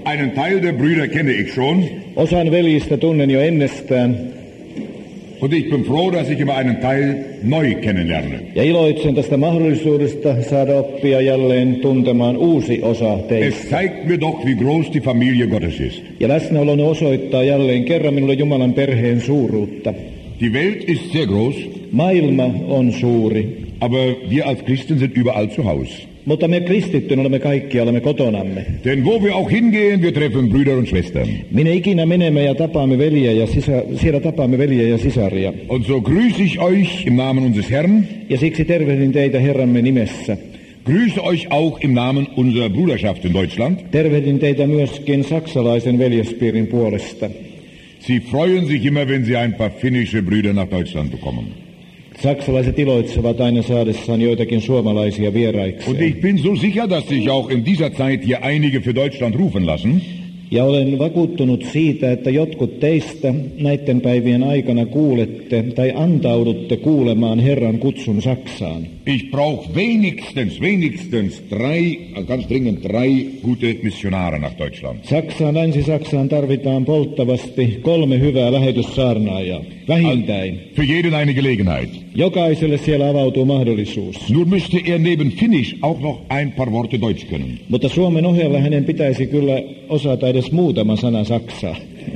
einen Teil der Brüder kenne ich schon. Osan veljistä tunnen jo ennestään. Und ich bin froh, dass ich immer einen Teil neu kennenlerne. Ja iloitsen tästä mahdollisuudesta saada oppia jälleen tuntemaan uusi osa teistä. Es zeigt mir doch, wie groß die Familie Gottes ist. Ja läsnäoloni osoittaa jälleen kerran minulle Jumalan perheen suuruutta. Die Welt ist sehr groß. Maailma on suuri. Aber wir als Christen sind überall zu Hause. Mutta me kristittyinä olemme kaikkialla kotonamme. Denn wo wir auch hingehen, wir treffen Brüder und Schwestern. Minne ikinä menemme ja tapaamme siellä tapaamme veljiä ja sisaria. Und so grüße ich euch im Namen unseres Herrn. Ja siksi tervehdin teitä Herramme nimessä. Grüße euch auch im Namen unserer Bruderschaft in Deutschland. Tervehdin teitä myöskin saksalaisen veljespiirin puolesta. Sie freuen sich immer, wenn sie ein paar finnische Brüder nach Deutschland bekommen. Saksalaiset iloitsevat aina saadessaan joitakin suomalaisia vieraikseen. Und ich bin so sicher, dass sich auch in dieser Zeit hier einige für Deutschland rufen lassen. Ja olen vakuuttunut siitä, että jotkut teistä näiden päivien aikana kuulette tai antaudutte kuulemaan Herran kutsun Saksaan. Ich brauche wenigstens ganz dringend drei gute Missionare nach Deutschland. Saksaan, Länsi-Saksaan tarvitaan polttavasti 3 hyvää lähetyssaarnaajaa. Vähintään. Für jeden eine Gelegenheit. Jokaiselle siellä avautuu mahdollisuus. Nur müsste er neben Finnisch auch noch ein paar Worte Deutsch können. Mutta suomen ohella hänen pitäisi kyllä osata edes muutama sana saksaa.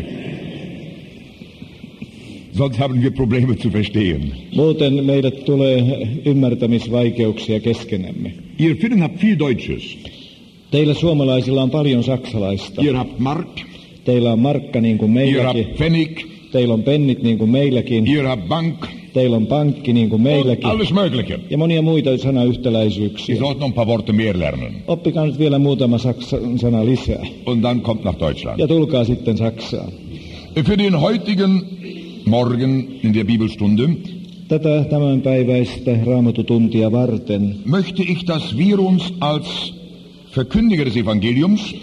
Sonst haben wir Probleme zu verstehen. Muuten meille tulee ymmärtämisvaikeuksia keskenämme. Ihr Finnen habt viel Deutsches. Teillä suomalaisilla on paljon saksalaista. Ihr habt Mark. Teillä on markka niin kuin Ihr meilläkin. habt Pfennig. Teillä on pennit niin kuin meilläkin. Ihr habt Bank. Teillä on pankki niin kuin meilläkin. Alles Mögliche. Ja monia muita sanayhtäläisyyksiä. Sie sollten noch ein paar Worte mehr lernen. Oppikaa nyt vielä muutama saksan sana lisää. Und dann kommt nach Deutschland. Ja tulkaa sitten Saksaan. Für den heutigen Morgen in der Bibelstunde Tätä tämänpäiväistä raamatutuntia varten möchte ich, dass wir uns als Verkündiger des Evangeliums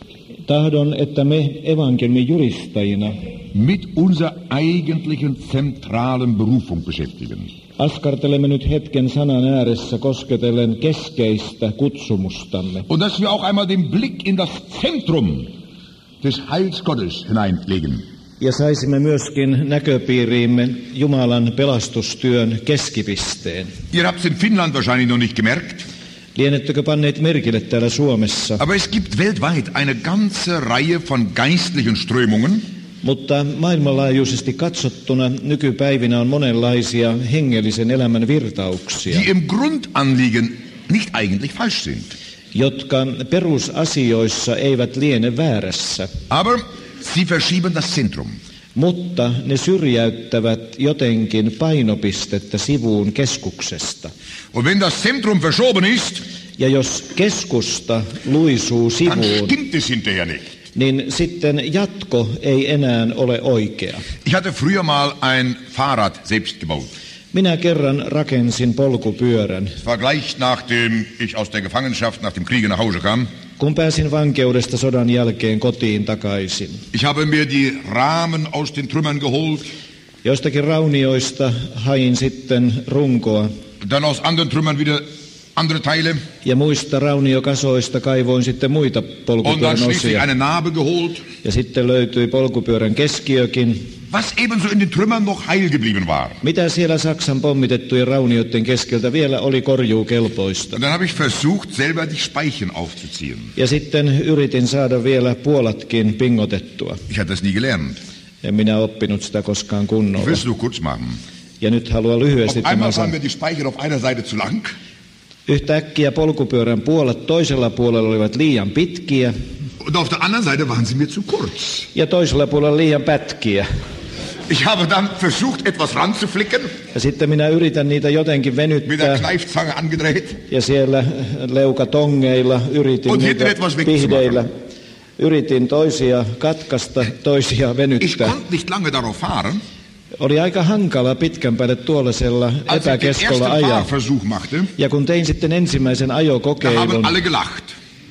tahdon, että me evankeliumin julistajina mit unserer eigentlichen zentralen Berufung beschäftigen. askartelemme nyt hetken sanan ääressä kosketellen keskeistä kutsumustamme. Und dass wir auch einmal den Blick in das Zentrum des Heils Gottes hineinlegen. Ja saisimme myöskin näköpiiriimme Jumalan pelastustyön keskipisteen. Ihr habt es in Finnland wahrscheinlich noch nicht gemerkt. Lienettekö panneet merkille täällä Suomessa? Aber es gibt weltweit eine ganze Reihe von geistlichen Strömungen, Mutta maailmanlaajuisesti katsottuna nykypäivinä on monenlaisia hengellisen elämän virtauksia, die im Grundanliegen nicht eigentlich falsch sind. jotka perusasioissa eivät liene väärässä, Aber sie verschieben das Zentrum. mutta ne syrjäyttävät jotenkin painopistettä sivuun keskuksesta. Und wenn das Zentrum verschoben ist, Ja jos keskusta luisuu dann sivuun, stimmt es hinterher nicht. niin sitten jatko ei enää ole oikea. Ich hatte früher mal ein Fahrrad selbst gebaut. Minä kerran rakensin polkupyörän. Es war gleich nachdem ich aus der Gefangenschaft nach dem Kriege nach Hause kam. Kun pääsin vankeudesta sodan jälkeen kotiin takaisin. Ich habe mir die Rahmen aus den Trümmern geholt, Joistakin raunioista hain sitten runkoa dann aus anderen Trümmern wieder andere Teile. ja muista rauniokasoista kaivoin sitten muita Und dann polkupyörän schließlich osia. eine Narbe geholt, Ja sitten löytyi polkupyörän keskiökin. was ebenso in den Trümmern noch heil geblieben war. Mitä siellä Saksan pommitettujen raunioiden keskeltä vielä oli korjuukelpoista. Und dann habe ich versucht, selber die Speichen aufzuziehen. Ja sitten yritin saada vielä puolatkin pingotettua. Ich hatte das nie gelernt. En minä oppinut sitä koskaan Ich will kunnolla. es nur kurz machen. Ja nyt haluan lyhyesti Auf einmal tämän waren sanoa. mir die Speicher auf einer Seite zu lang. Yhtäkkiä polkupyörän puolet toisella puolella olivat liian pitkiä Und auf der anderen Seite waren sie mir zu kurz. ja toisella puolella liian pätkiä. Ich habe dann versucht, etwas ranzuflicken, Ja sitten minä yritän niitä jotenkin mit der venyttää Kneifzange angedreht. ja siellä leukatongeilla yritin Und niitä hinten etwas wegzumachen. pihdeillä. Yritin toisia katkaista, toisia Ich venyttää. konnte nicht lange darauf fahren. Oli aika hankala pitkän päälle tuollaisella Als ich den ersten epäkeskolla ajaa. Fahrversuch machte, Ja kun tein sitten ensimmäisen da haben ajokokeilun, alle gelacht.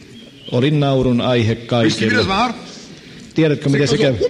olin naurun aihe Wisst ihr, wie das kaikille. war? Tiedätkö, miten se käy?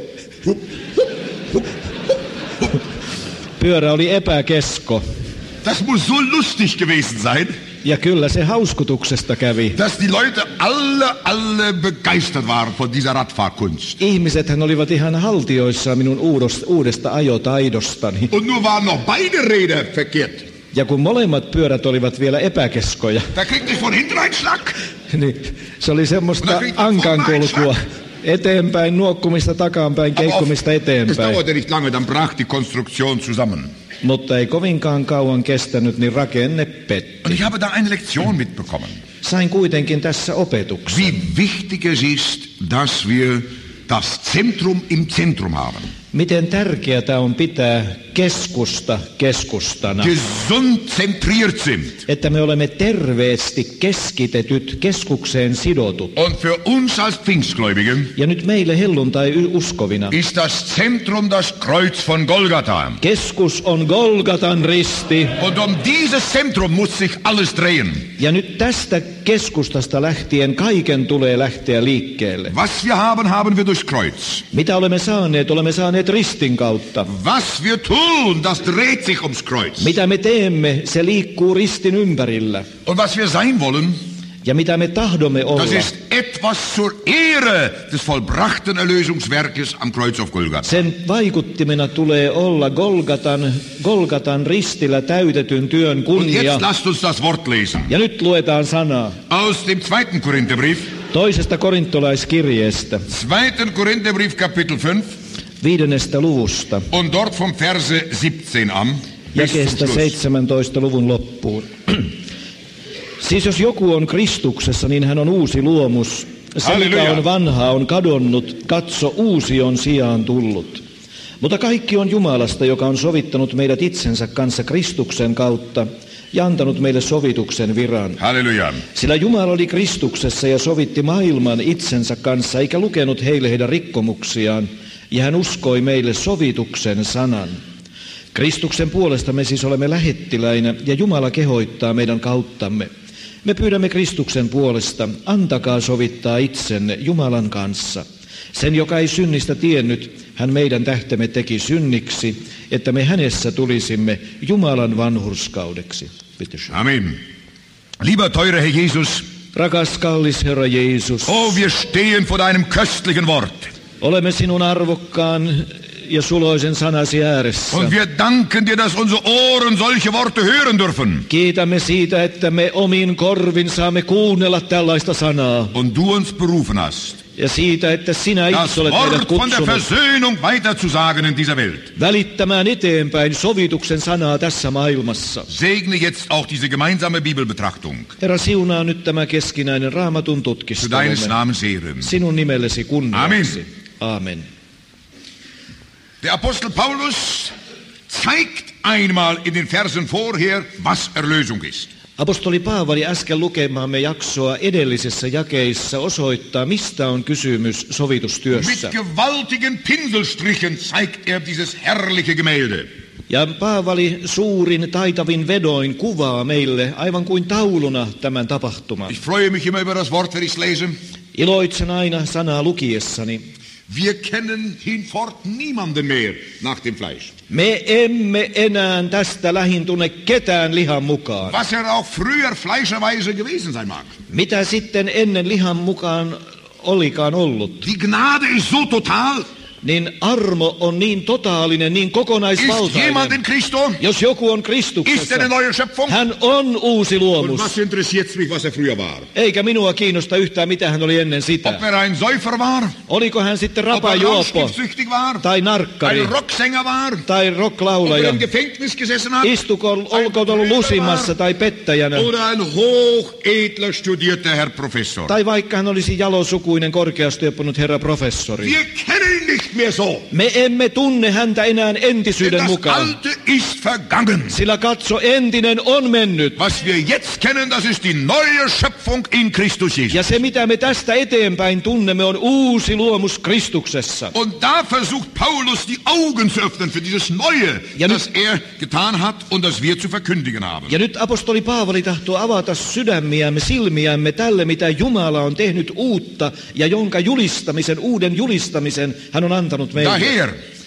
Pyörä oli epäkesko. Das muss so lustig gewesen sein. Ja kyllä se hauskutuksesta kävi. Dass die Leute alle begeistert waren von dieser Radfahrkunst. Ihmisethän olivat ihan haltioissaan minun uudesta ajotaidostani. Und nur waren noch beide Räder verkehrt. Ja kun molemmat pyörät olivat vielä epäkeskoja, Da kriegte ich von hinten einen Schlag. niin se oli semmoista ankankulkua. Eteenpäin nuokkumista, takaanpäin, keikkumista Es eteenpäin. dauerte nicht lange, dann brach die Konstruktion zusammen. Mutta ei kovinkaan kauan kestänyt, niin rakenne petti. Und ich habe da eine Lektion mitbekommen. Sain kuitenkin tässä opetuksen. Wie wichtig es ist, dass wir das Zentrum im Zentrum haben. Miten tärkeää on pitää keskusta keskustana. Gesund zentriert sind. Että me olemme terveesti keskitetyt, keskukseen sidotut. Und für uns als Pfingstgläubige Ja nyt meille helluntai-uskovina. ist das Zentrum das Kreuz von Golgatha. Keskus on Golgatan risti. Und um dieses Zentrum muss sich alles drehen. Ja nyt tästä keskustasta lähtien kaiken tulee lähteä liikkeelle. Was wir haben, haben wir durch Kreuz. Mitä olemme saaneet? Olemme saaneet ristin kautta. Was wir tun, das dreht sich ums Kreuz. Mitä me teemme? Se liikkuu ristin ympärillä. Und was wir sein wollen, Ja mitä me tahdomme olla? das ist etwas zur Ehre des vollbrachten Erlösungswerkes am Kreuz auf Golgatha. Sen vaikuttimena tulee olla Golgatan ristillä täytetyn työn Und kunnia. jetzt lasst uns das Wort lesen. Ja nyt luetaan sanaa Aus dem 2. Korintherbrief. toisesta korintolaiskirjeestä, 2. Korintherbrief, Kapitel 5. 5. luvusta, Und dort vom Verse 17 an. Bis zum jakeesta Schluss. 17 luvun loppuun. Siis jos joku on Kristuksessa, niin hän on uusi luomus. Se, Halleluja. mikä on vanhaa, on kadonnut. Katso, uusi on sijaan tullut. Mutta kaikki on Jumalasta, joka on sovittanut meidät itsensä kanssa Kristuksen kautta ja antanut meille sovituksen viran. Halleluja. Sillä Jumala oli Kristuksessa ja sovitti maailman itsensä kanssa, eikä lukenut heille heidän rikkomuksiaan, ja hän uskoi meille sovituksen sanan. Kristuksen puolesta me siis olemme lähettiläinä, ja Jumala kehoittaa meidän kauttamme. Me pyydämme Kristuksen puolesta, antakaa sovittaa itsenne Jumalan kanssa. Sen, joka ei synnistä tiennyt, hän meidän tähtemme teki synniksi, että me hänessä tulisimme Jumalan vanhurskaudeksi. Amen. Lieber teurer Herr Jesus, Rakas kallis Herra Jeesus, oh, wir stehen vor deinem köstlichen Wort. olemme sinun arvokkaan ja suloisen sanasi ääressä. Und wir danken dir, dass unsere Ohren solche Worte hören dürfen. Kiitämme siitä, että me omin korvin saamme kuunnella tällaista sanaa. Und du uns berufen hast, Ja siitä, että sinä das itse olet meidät Wort von der kutsunut Versöhnung weiterzusagen in dieser Welt. välittämään eteenpäin sovituksen sanaa tässä maailmassa. Segne jetzt auch diese gemeinsame Bibelbetrachtung. Herra, siunaa nyt tämä keskinäinen raamatun Zu deines tutkistelumme. Namens Ehre. Sinun nimellesi kunniaksi. Amen. Aamen. Der Apostel Paulus zeigt einmal in den Versen vorher, was Erlösung ist. Apostoli Paavali äsken lukemaamme jaksoa edellisessä jakeissa osoittaa, mistä on kysymys sovitustyössä. Mit gewaltigen Pinselstrichen zeigt er dieses herrliche Gemälde. Ja Paavali suurin taitavin vedoin kuvaa meille aivan kuin tauluna tämän tapahtuman. Ich freue mich immer über das Wort, wenn ich es lese. Iloitsen aina sanaa lukiessani. Wir kennen hinfort niemanden mehr nach dem Fleisch. Me emme enää tästä lähin tunne ketään lihan mukaan. Was er auch früher fleischerweise gewesen sein mag. Mitä sitten ennen lihan mukaan olikaan ollut? Die Gnade ist so total. Niin armo on niin totaalinen, niin Ist jemand kokonaisvaltainen. in Christo? Jos joku on Ist Kristuksessa, er eine neue Schöpfung? hän on uusi Und luomus. was interessiert mich, was er früher war? Eikä minua kiinnosta yhtään, mitä hän oli ennen sitä. Ob er ein Säufer war? Oliko hän sitten Ob er rapajuoppo, rauschgiftsüchtig war? tai narkkari, Ein Rocksänger war? tai Ob er rocklaulaja? im Gefängnis gesessen hat? Olkoon ollut lusimassa tai pettäjänä, Oder ein hochedler studierter Herr Professor? tai vaikka hän olisi jalosukuinen korkeasti oppunut herra professori. Wir kennen ihn nicht mehr so. Me emme tunne häntä enää entisyyden Das mukaan. Alte ist vergangen. Sillä katso, entinen on mennyt. Was wir jetzt kennen, das ist die neue Schöpfung in Christus Jesus. Ja se, mitä me tästä eteenpäin tunnemme, on uusi luomus Kristuksessa. Und da versucht Paulus die Augen zu öffnen für dieses Neue, Ja das er getan hat und das wir zu verkündigen haben. Ja nyt apostoli Paavali tahtoo avata sydämiämme, silmiämme tälle, mitä Jumala on tehnyt uutta ja jonka julistamisen, uuden julistamisen hän on antanut meille. Daher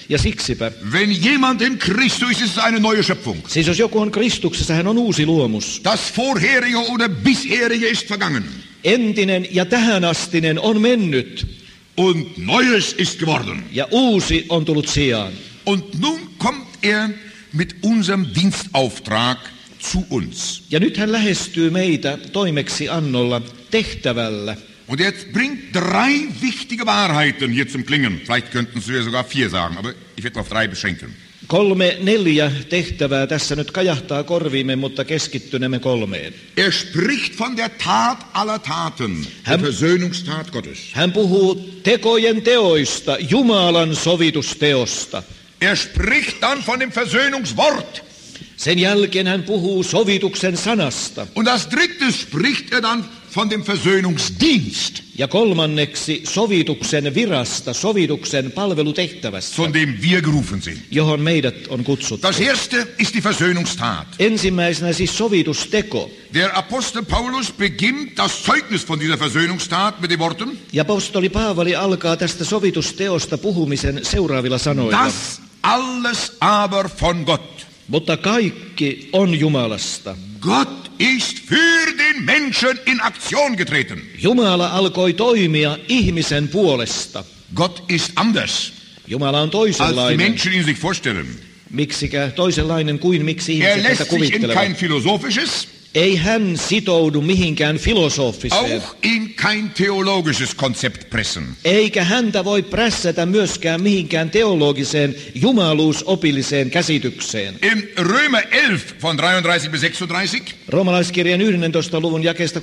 Ja siksipä, wenn jemand in Christus ist, ist es eine neue Schöpfung. siis jos joku on Kristuksessa, hän on uusi luomus. Das vorherige oder bisherige ist vergangen. Entinen ja tähänastinen on mennyt. Und Neues ist geworden. Ja uusi on tullut sijaan. Und nun kommt er mit unserem Dienstauftrag zu uns. Ja nyt hän lähestyy meitä toimeksiannolla, tehtävällä. Und er bringt 3 wichtige Wahrheiten hier zum Klingen. Vielleicht könnten Sie sogar 4 sagen, aber ich werde auf 3 beschränken. 3-4 tehtävää tässä nyt kajahtaa korviimme, mutta keskittynemme 3. Er spricht von der Tat aller Taten, der Versöhnungstat Gottes. Hän puhuu tekojen teoista, Jumalan sovitusteosta. Er spricht dann von dem Versöhnungswort. Sen jälkeen hän puhuu sovituksen sanasta. Und als drittes spricht er dann von dem Versöhnungsdienst. Ja 3. sovituksen virasta, sovituksen palvelutehtävästä, von dem wir gerufen sind. johon meidät on kutsuttu. Das erste ist die Versöhnungstat. Ensimmäisenä siis sovitusteko. Der Apostel Paulus beginnt das Zeugnis von dieser Versöhnungstat mit den Worten: Ja apostoli Paavali alkaa tästä sovitusteosta puhumisen seuraavilla sanoilla. Das alles aber von Gott. Mutta kaikki on Jumalasta. Gott ist für den Menschen in Aktion getreten. Jumala alkoi toimia ihmisen puolesta. Gott ist anders, Jumala on als die toisenlainen. Menschen ihn sich vorstellen. Miksikä toisenlainen kuin miksi ihmiset lässt tätä sich in kuvittelevat. kein philosophisches, Ei hän sitoudu mihinkään filosofiseen. auch in kein theologisches Konzept pressen. Eikä häntä voi prässätä myöskään mihinkään teologiseen jumaluusopilliseen käsitykseen. In Römer 11 von 33 bis 36 Roomalaiskirjan 11. luvun jakeesta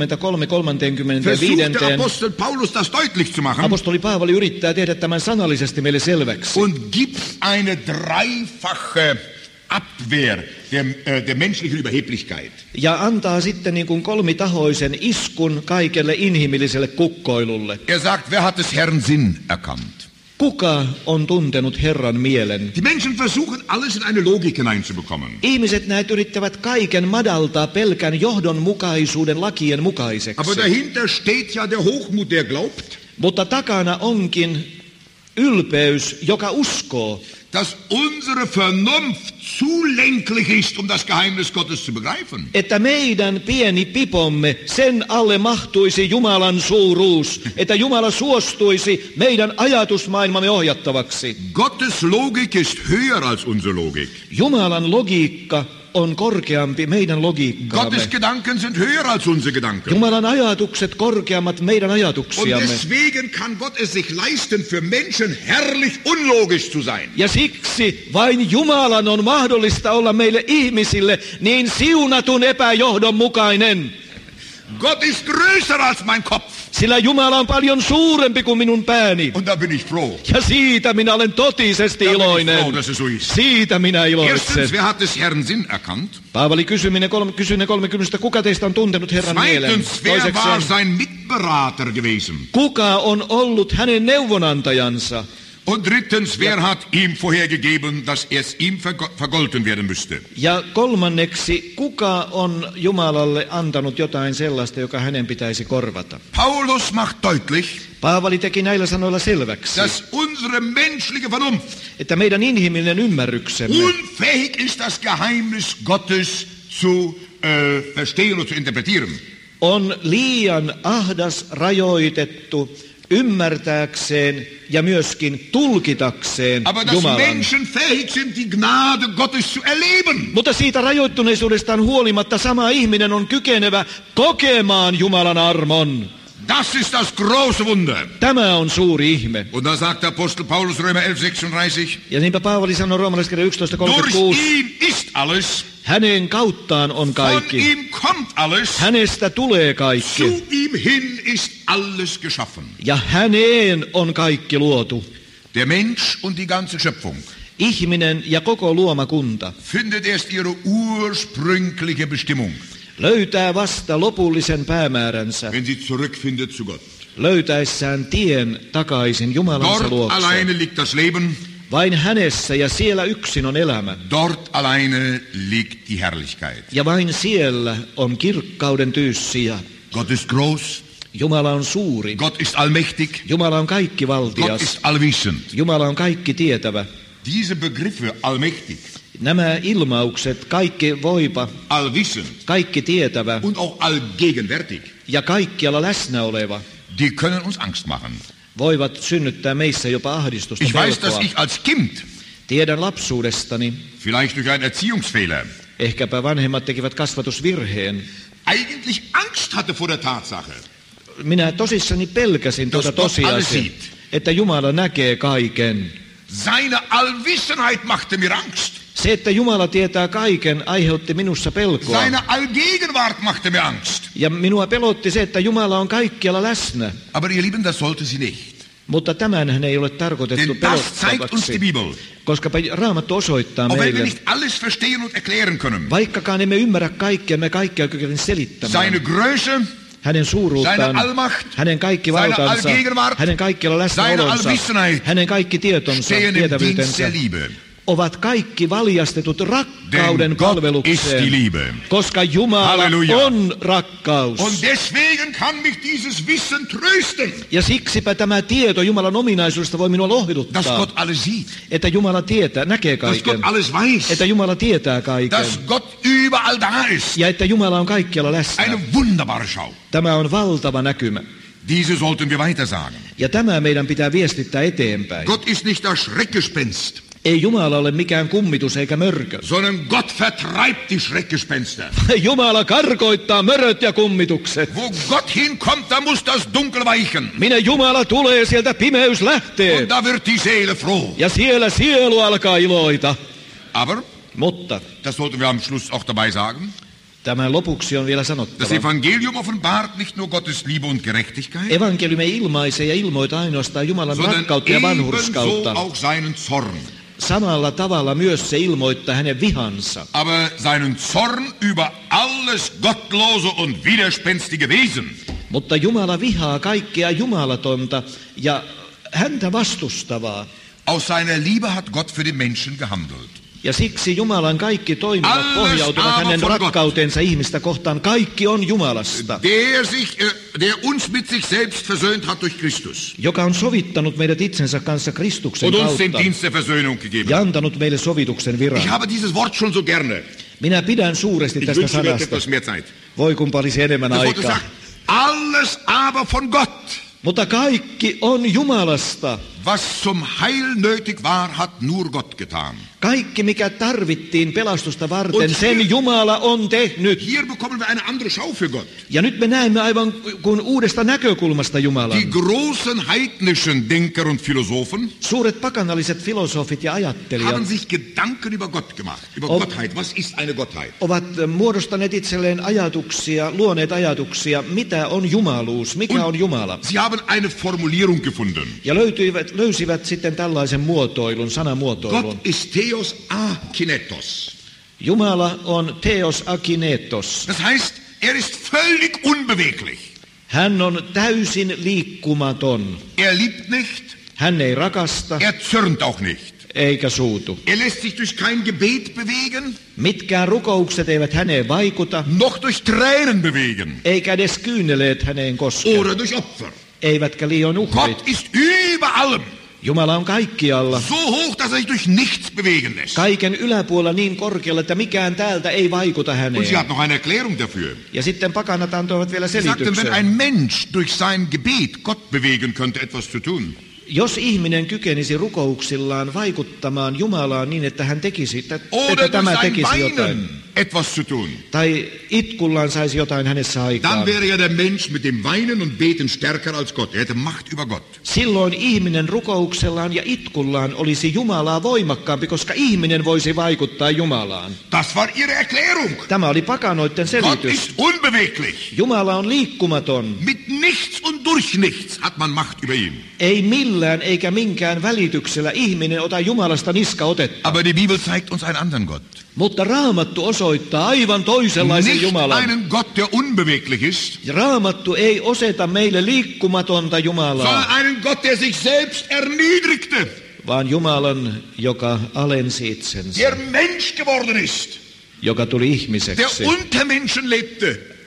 33-35. versucht der Apostel Paulus das deutlich zu machen Apostoli Paavali yrittää tehdä tämän sanallisesti meille selväksi. und gibt eine dreifache Abwehr der menschlichen Überheblichkeit. Ja antaa sitten niin kuin kolmitahoisen iskun kaikelle inhimilliselle kukkoilulle. Er sagt, wer hat des Herrn Sinn erkannt? Kuka on tuntenut Herran mielen? Die Menschen versuchen alles in eine Logik hineinzubekommen. Ihmiset näet yrittävät kaiken madaltaa pelkän johdonmukaisuuden lakien mukaiseksi. Aber dahinter steht ja der Hochmut, der glaubt, Mutta takana onkin ylpeys, joka uskoo, dass unsere Vernunft zu lenklich ist, um das Geheimnis Gottes zu begreifen. että meidän pieni pipomme, sen alle mahtuisi Jumalan suuruus, että Jumala suostuisi meidän ajatusmaailmamme ohjattavaksi. Gottes Logik ist höher als unsere Logik. Jumalan logiikka on korkeampi meidän logiikkaamme. Gottes Gedanken sind höher als unsere Gedanken. Jumalan ajatukset korkeammat meidän Und ajatuksiamme. deswegen kann Gott es sich leisten, für Menschen herrlich unlogisch zu sein. Ja siksi vain Jumalan on mahdollista olla meille ihmisille niin siunatun epäjohdonmukainen. Gott ist größer als mein Kopf. Sillä Jumala on paljon suurempi kuin minun pääni. Und da bin ich froh. Ja siitä minä olen totisesti Da bin ich froh, iloinen. dass es so ist. Siitä minä iloitsen. Erstens, wer hat des Herrn Sinn erkannt? Paavali kysyy 30, kuka teistä on tuntenut Herran mielen? Zweitens, wer war Toisekseen, sein Mitberater gewesen? kuka on ollut hänen neuvonantajansa? Und drittens, wer hat ihm vorhergegeben, dass es ihm vergolten werden müsste? Ja 3, kuka on Jumalalle antanut jotain sellaista, joka hänen pitäisi korvata? Paulus macht deutlich, Paavali teki näillä sanoilla selväksi, dass unsere menschliche Vernunft että meidän inhimillinen ymmärryksemme unfähig ist, das Geheimnis Gottes zu verstehen und zu interpretieren. on liian ahdas, rajoitettu, ymmärtääkseen ja myöskin tulkitakseen Aber dass Jumalan. Menschen fähig sind, die Gnade Gottes zu erleben. Mutta siitä rajoittuneisuudestaan huolimatta sama ihminen on kykenevä kokemaan Jumalan armon. Das ist das große Wunder. Tämä on suuri ihme. Und da sagt der Apostel Paulus, Römer 11,36, Ja niinpä Paavali sanoi Roomalaiskirja durch 11.36, ihn ist alles, hänen kauttaan on von kaikki. ihm kommt alles, Hänestä tulee kaikki. zu ihm hin ist alles geschaffen. Ja häneen on kaikki luotu. Der Mensch und die ganze Schöpfung Ihminen ja koko luomakunta findet erst ihre ursprüngliche Bestimmung, löytää vasta lopullisen päämääränsä, wenn sie zurückfindet zu Gott. löytäessään tien takaisin Jumalansa Dort luokse. alleine liegt das Leben, Vain hänessä ja siellä yksin on elämä. dort alleine liegt die Herrlichkeit. Ja vain siellä on kirkkauden tyyssiä. Gott ist groß, Jumala on suuri. Gott ist allmächtig. Jumala on kaikki Gott valtias. ist allwissend. Jumala on kaikki tietävä. Diese Begriffe, allmächtig, Nämä ilmaukset, kaikki voipa, allwissend kaikki tietävä und auch allgegenwärtig, ja kaikkialla läsnä oleva, die können uns Angst machen. voivat synnyttää meissä jopa ahdistusta, Ich weiß, dass pelkoa. ich als Kind, Tiedän lapsuudestani, vielleicht durch einen Erziehungsfehler, ehkäpä vanhemmat tekivät kasvatusvirheen. eigentlich Angst hatte vor der Tatsache. Minä tosissani pelkäsin tuota Gott alles tosiasiaa, sieht. että Jumala näkee kaiken. Seine Allwissenheit machte mir Angst. Se, että Jumala tietää kaiken, aiheutti minussa pelkoa. Seine Allgegenwart machte mir Angst. Ja minua pelotti se, että Jumala on kaikkialla läsnä. Aber ihr Lieben, das sollte sie nicht. Mutta tämänhän ei ole tarkoitettu Denn das zeigt uns die pelottavaksi, Bibel. koska Raamattu osoittaa Auch wenn wir meille, nicht alles verstehen und erklären können. vaikkakaan emme ymmärrä kaikkea, me kaikkea kykene selittämään. Seine Größe, Hänen suuruuttaan, seine Allmacht, hänen kaikki seine valtansa, Allgegenwart, hänen kaikkialla seine läsnäolonsa, Allwissenheit hänen kaikki tietonsa, stehen im Dienst tietävyytensä, der Liebe. ovat kaikki valjastetut rakkauden Denn Gott ist die palvelukseen, Liebe. koska Jumala Halleluja. on rakkaus. Und deswegen kann mich dieses Wissen trösten, Ja siksipä tämä tieto Jumalan ominaisuudesta voi minua dass lohduttaa, Gott alles sieht, että Jumala tietää, näkee dass Gott kaiken, alles weiß, että Jumala tietää kaiken dass Gott überall da ist. ja että Jumala on kaikkialla läsnä. Eine wunderbare Schau. Tämä on valtava näkymä. Diese sollten wir weiter sagen. Ja tämä meidän pitää viestittää eteenpäin. Gott ist nicht das Schreckgespenst, Ei Jumala ole mikään kummitus eikä mörkö. sondern Gott vertreibt die Schreckgespenster. Jumala karkoittaa möröt ja kummitukset. Wo Gott hinkommt, da muss das Dunkel weichen. Minne Jumala tulee, sieltä pimeys lähtee. Und da wird die Seele froh. Ja siellä sielu alkaa iloita. Aber, Mutta das sollten wir am Schluss auch dabei sagen, tämän lopuksi on vielä das sanottava. Evangelium offenbart nicht nur Gottes Liebe und Gerechtigkeit, Evankeliumi ilmaisee ja ilmoita ainoastaan Jumalan sondern rakkautta ja ebenso vanhurskautta. auch seinen Zorn. Samalla tavalla myös se ilmoittaa hänen vihansa. Aber seinen Zorn über alles Gottlose und widerspenstige Wesen. Mutta Jumala vihaa kaikkea jumalatonta ja häntä vastustavaa. Aus seiner Liebe hat Gott für den Menschen gehandelt. Ja siksi Jumalan kaikki toimivat Alles pohjautuvat aber hänen von Gott. rakkautensa ihmistä kohtaan. Kaikki on Jumalasta, Der uns mit sich selbst versöhnt hat durch Christus joka on sovittanut meidät itsensä kanssa Kristuksen und uns den kautta Dienst der Versöhnung gegeben ja hat. antanut meille sovituksen Ich viran. habe dieses Wort schon so gerne. Minä pidän suuresti Ich tästä wünsche mir sanasta. etwas mehr Zeit. Voi kumpa olisi enemmän Das Wort aikaa. sagt, alles aber von Gott. Mutta kaikki on Jumalasta. Was zum Heil nötig war, hat nur Gott getan. Kaikki, mikä tarvittiin pelastusta varten, Und sen Jumala on tehnyt. Hier bekommen wir eine andere Schau für Gott. Ja nyt me näemme aivan kuin uudesta näkökulmasta Jumalan. Die großen heidnischen Denker und Philosophen Suuret pakanalliset filosofit ja ajattelijat haben sich Gedanken über Gott gemacht, über Ob- Gottheit. Was ist eine Gottheit? ovat muodostaneet itselleen ajatuksia, luoneet ajatuksia, mitä on jumaluus, mikä on Jumala. Sie haben eine Formulierung gefunden. Ja löysivät sitten tällaisen muotoilun, sanamuotoilun. Gott ist Theos akinetos. Jumala on Theos akinetos. Das heißt, ist völlig unbeweglich. Hän on täysin liikkumaton. Liebt nicht, Hän ei rakasta zürnt auch nicht. eikä suutu. Lässt sich durch kein Gebet bewegen, Mitkään rukoukset eivät häneen vaikuta, noch durch Tränen bewegen eikä edes kyyneleet häneen koske, oder durch Opfer. eivätkä liian uhrit. Gott ist über allem, Jumala on kaikkialla, so hoch, dass er sich durch nichts bewegen lässt. kaiken yläpuolella niin korkealla, että mikään täältä ei vaikuta Und sie häneen. hat noch eine Erklärung dafür. Ja sitten pakanat antoivat vielä Sie sagte, wenn selityksen. ein Mensch durch sein Gebet Gott bewegen könnte, etwas zu tun, Jos ihminen kykenisi rukouksillaan vaikuttamaan Jumalaan niin, että hän tekisi, että oder durch tämä sein tekisi jotain, Weinen etwas zu tun, tai itkullaan saisi jotain hänessä dann aikaan, wäre ja der Mensch mit dem Weinen und Beten stärker als Gott. Er hätte Macht über Gott. silloin ihminen rukouksellaan ja itkullaan olisi Jumalaa voimakkaampi, koska ihminen voisi vaikuttaa Jumalaan. Das war ihre Erklärung. Tämä oli pakanoiden Gott selitys. ist unbeweglich. Jumala on liikkumaton. Mit nichts und durch nichts hat man Macht über ihn. Ei millään eikä minkään välityksellä ihminen ota Jumalasta niskaotetta. Aber die Bibel zeigt uns einen anderen Gott. Mutta Raamattu osoittaa aivan toisenlaisen Nicht Jumalan. einen Gott, der unbeweglich ist, Ja Raamattu ei oseta meille liikkumatonta Jumalaa, sondern einen Gott, der sich selbst erniedrigte, vaan Jumalan, joka alensi itsensä, der Mensch geworden ist, joka tuli der ihmiseksi, unter Menschen lebte,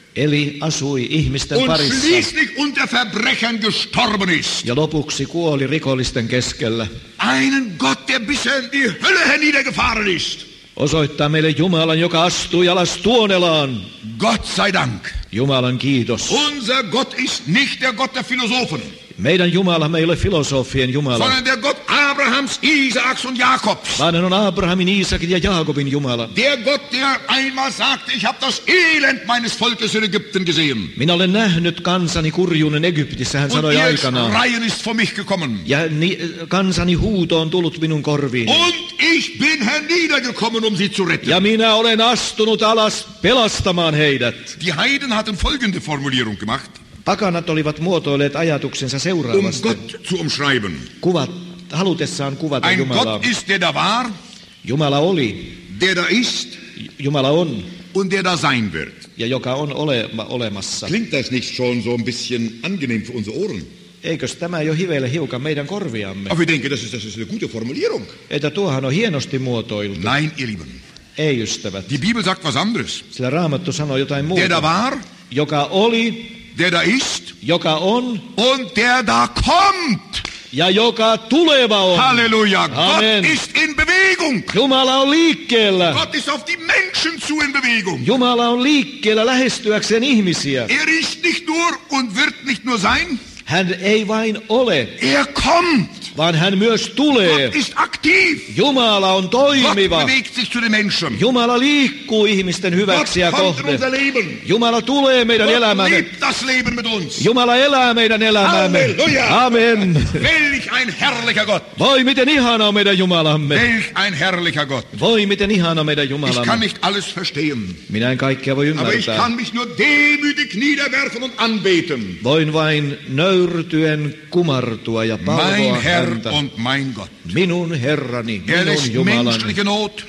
eli asui ihmisten und parissa schließlich unter Verbrechern gestorben ist. ja lopuksi kuoli rikollisten keskellä. Einen Gott, der bisher in die Hölle herniedergefahren ist. Osoittaa meille Jumalan, joka astui alas tuonelaan. Gott sei Dank. Jumalan kiitos. Unser Gott ist nicht der Gott der Philosophen, Meidän Jumala ei ole filosofien Jumala, sondern der Gott Abrahams, Isaaks und Jakobs. vaan hän on Abrahamin, Iisakin ja Jaakobin Jumala. Der Gott, der einmal sagte, ich habe das Elend meines Volkes in Ägypten gesehen. Minä olen nähnyt kansani kurjuuden Egyptissä, hän Und sanoi ihr aikanaan. Schreien ist vor mich gekommen. Ja kansani huuto on tullut minun korviini. Und ich bin herniedergekommen, um sie zu retten. Ja minä olen astunut alas pelastamaan heidät. Die Heiden hatten folgende Formulierung gemacht, Pakanat olivat muotoilleet ajatuksensa seuraavasti. Gott zu umschreiben. Halutessaan kuvata Ein Jumalaa. Gott ist, der da war, Jumala oli, der da ist Jumala on und der da sein wird. ja joka on olemassa. Klingt das nicht schon so ein bisschen angenehm für unsere Ohren? Eikös tämä jo hivele hiukan meidän korviamme? Aber ich denke, das ist eine gute Formulierung. Että tuohan on hienosti muotoiltu. Nein, ihr Lieben. Ei ystävät. Die Bibel sagt was anderes. Sillä Raamattu sanoo jotain Der da muuta. war, Joka oli, der da ist joka on und der da kommt. ja joka tuleva on. Halleluja. Amen. Gott ist in Bewegung. Jumala on liikkeellä. Gott ist auf die Menschen zu in Bewegung. Jumala on liikkeellä lähestyäkseen ihmisiä. Er ist nicht nur und wird nicht nur sein. Hän ei vain ole, Er kommt. vaan hän myös tulee. Gott ist aktiv. Jumala on Gott toimiva. bewegt sich zu den Menschen. Jumala liikkuu ihmisten Gott hyväksi ja kommt in kohde. unser Leben. Jumala tulee meidän Gott elämämme. lebt das Leben mit uns. Jumala elää meidän elämämme. Halleluja. Amen. Welch ein herrlicher Gott. Voi miten ihana on meidän Jumalamme. Welch ein herrlicher Gott. Voi miten ihana on meidän Ich kann Jumalamme. nicht alles verstehen, Minä en kaikkea voi aber ich ymmärtää. kann mich nur demütig niederwerfen und anbeten. Voin vain nöyrtyen kumartua ja palvoa Mein Herr häntä. und mein Gott. Minun Herrani, Er lässt minun Jumalani. menschliche Not,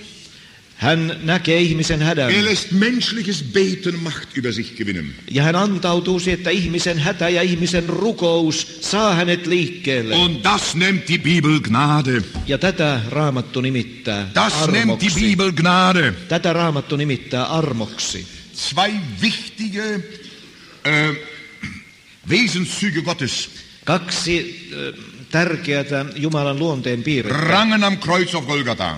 Hän näkee ihmisen hädän er lässt menschliches Beten Macht über sich gewinnen. ja hän antautuu siihen, että ihmisen hätä ja ihmisen rukous saa hänet liikkeelle. Und das nennt die Bibel Gnade. Ja tätä Raamattu nimittää Das nennt die armoksi. Bibel Gnade. Tätä Raamattu nimittää armoksi. Zwei wichtige Wesenszüge Gottes Kaksi tärkeätä Jumalan luonteen piirrettä. rangen am Kreuz auf Golgatha.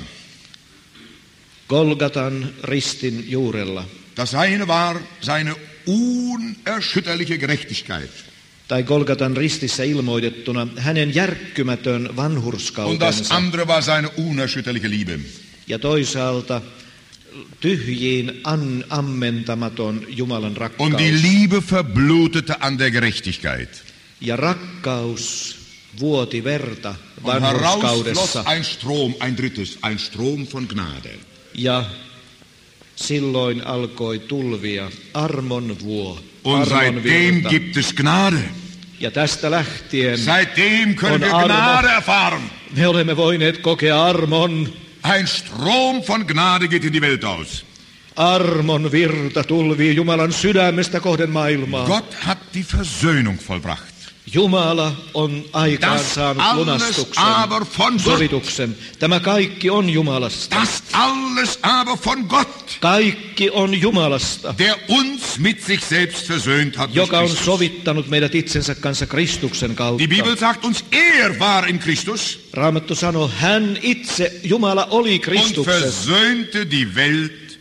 Golgatan ristin juurella. Das eine war seine unerschütterliche Gerechtigkeit. Tai Golgatan ristissä ilmoitettuna hänen järkkymätön Und das vanhurskautensa. andere war seine unerschütterliche Liebe. Ja toisaalta tyhjiin ammentamaton Jumalan Und die rakkaus. Liebe verblutete an der Gerechtigkeit. Ja rakkaus vuoti verta Und heraus floss vanhurskaudessa. ein Strom, ein drittes, ein Strom von Gnade. Ja silloin alkoi tulvia armon vuo, Und armon seitdem virta. gibt es Gnade. Ja tästä lähtien Seitdem können Und wir armo. Gnade erfahren. me olemme voineet kokea armon. Ein Strom von Gnade geht in die Welt aus. Armon virta tulvii Jumalan sydämestä kohden maailmaa. Gott hat die Versöhnung vollbracht. Jumala on aikaan Das saanut alles lunastuksen, aber von Gott. sovituksen. Tämä kaikki on Jumalasta. Das alles aber von Gott, Kaikki on Jumalasta, der uns mit sich selbst versöhnt hat. durch joka on Christus. sovittanut meidät itsensä kanssa Kristuksen kautta. Die Bibel sagt uns, er war in Christus Raamattu sanoo, hän itse, Jumala oli und Kristuksessa versöhnte die Welt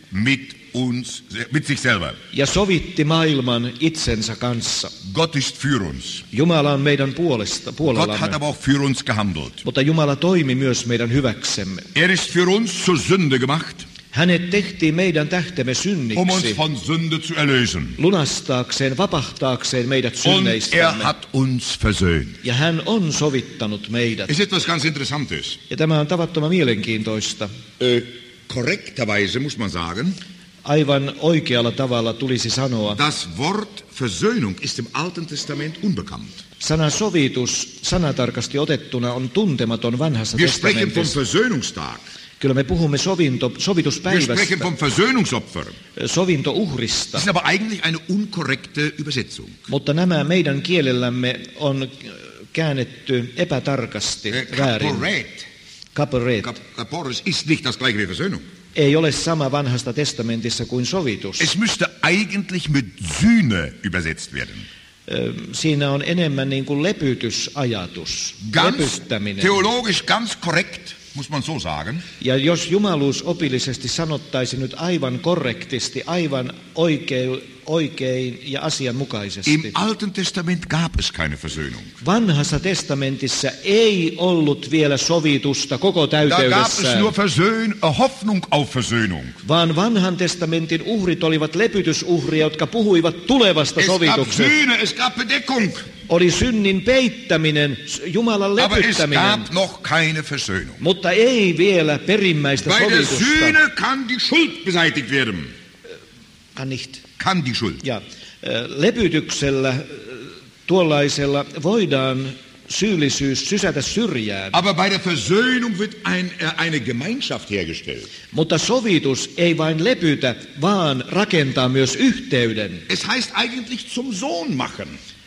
mit sich selber. ja sovitti maailman itsensä kanssa. Gott ist für uns. Jumala on meidän Gott hat puolellamme, aber auch für uns gehandelt. mutta Jumala toimi myös meidän hyväksemme. Er ist für uns zur Sünde gemacht, Hänet tehtiin meidän tähtemme um uns synniksi, von Sünde zu erlösen. lunastaakseen, vapahtaakseen meidät Und er synneistämme. hat uns versöhnt. Ja hän on sovittanut meidät. Es ist etwas ganz Interessantes. Ja tämä on tavattoman mielenkiintoista. Korrekterweise muss man sagen, Aivan oikealla tavalla tulisi sanoa. das Wort Versöhnung ist im Alten Testament unbekannt. Sana sovitus, sanatarkasti otettuna, on tuntematon vanhassa Wir sprechen vom testamentissa. Versöhnungstag. Kyllä me puhumme Wir sprechen sovituspäivästä, vom Versöhnungsopfer. sovintouhrista. Das ist aber eigentlich eine unkorrekte Übersetzung. Mutta nämä meidän kielellämme on käännetty epätarkasti väärin. Kaporet. Kaporet. Kaporet ist nicht das gleiche wie Versöhnung. Ei ole sama vanhasta testamentissa kuin sovitus. Es müsste eigentlich mit Sühne übersetzt werden. Siinä on enemmän niin kuin lepytysajatus, lepyttäminen. Theologisch ganz korrekt, muss man so sagen. Ja jos jumaluus opillisesti sanottaisiin nyt aivan korrektisti, aivan oikein ja asianmukaisesti. Im Alten Testament gab es keine Versöhnung. Vanhassa testamentissa ei ollut vielä sovitusta koko Da gab es täyteydessään, nur Hoffnung auf Versöhnung. vaan vanhan testamentin uhrit olivat lepytysuhria, jotka puhuivat tulevasta Es gab sovituksesta. Sühne, es gab Bedeckung, Oli synnin peittäminen, Jumalan aber es lepyttäminen, gab noch keine Versöhnung. mutta ei vielä perimmäistä Bei der sovitusta. Sühne kann die Schuld beseitigt werden. Nicht. Kann die Schuld. Ja lepytyksellä tuollaisella voidaan syyllisyys sysätä syrjään, Aber bei der Versöhnung wird eine Gemeinschaft hergestellt. mutta sovitus ei vain lepytä, vaan rakentaa myös yhteyden. Es heißt eigentlich zum Sohn machen.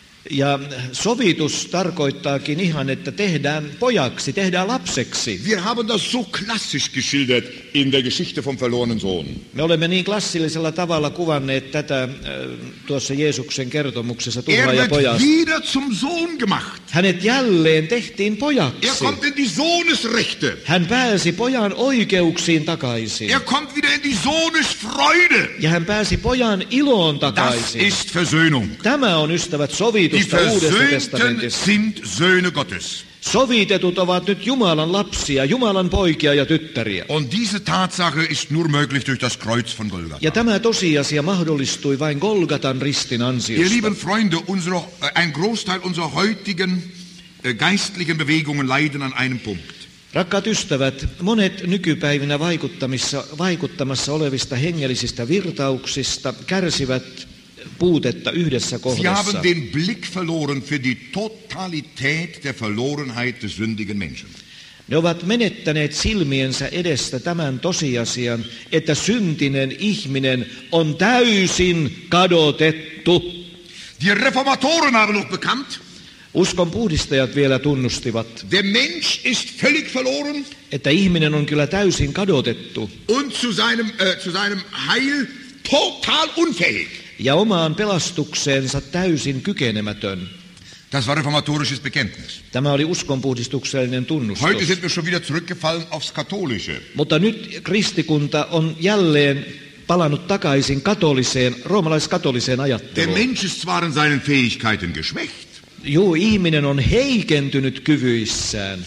Ja sovitus tarkoittaakin ihan, että tehdään pojaksi, tehdään lapseksi. Wir haben das so klassisch geschildert in der Geschichte vom verlorenen Sohn. Me olemme niin klassillisella tavalla kuvanneet tätä tuossa Jeesuksen kertomuksessa Er tuhlaaja wird pojasta. wieder zum Sohn gemacht. Hänet jälleen tehtiin pojaksi. Er kommt in die Sohnesrechte. Hän pääsi pojan oikeuksiin takaisin. Er kommt wieder in die Sohnesfreude. Ja hän pääsi pojan iloon Das takaisin. ist Versöhnung. Tämä on, ystävät, Die sovitusta Uudessa Versöhnten testamentissa. sind Söhne Gottes. Sovitetut ovat nyt Jumalan lapsia, Jumalan poikia ja tyttäriä. Und diese Tatsache ist nur möglich durch das Kreuz von Golgatha. Ja tämä tosiasia mahdollistui vain Golgatan ristin Ihr ansiosta. lieben Freunde, ein Großteil unserer heutigen geistlichen Bewegungen leiden an einem Punkt. Rakkaat ystävät, monet nykypäivinä vaikuttamassa olevista hengellisistä virtauksista kärsivät puutetta yhdessä Sie kohdassa. haben den Blick verloren für die Totalität der Verlorenheit des sündigen Menschen. Ne ovat menettäneet silmiensä edestä tämän tosiasian, että syntinen ihminen on täysin kadotettu. Die Reformatoren haben noch bekannt, Uskon puhdistajat vielä tunnustivat, der Mensch ist völlig verloren että ihminen on kyllä täysin kadotettu und zu seinem Heil total unfähig. ja omaan pelastukseensa täysin kykenemätön. Das war reformatorisches Bekenntnis. Tämä oli uskonpuhdistuksellinen tunnustus. Heute sind wir schon wieder zurückgefallen aufs Katholische. Mutta nyt kristikunta on jälleen palannut takaisin roomalaiskatoliseen Der ajatteluun. Mensch ist zwar in seinen Fähigkeiten geschwächt, Ihminen on heikentynyt kyvyissään,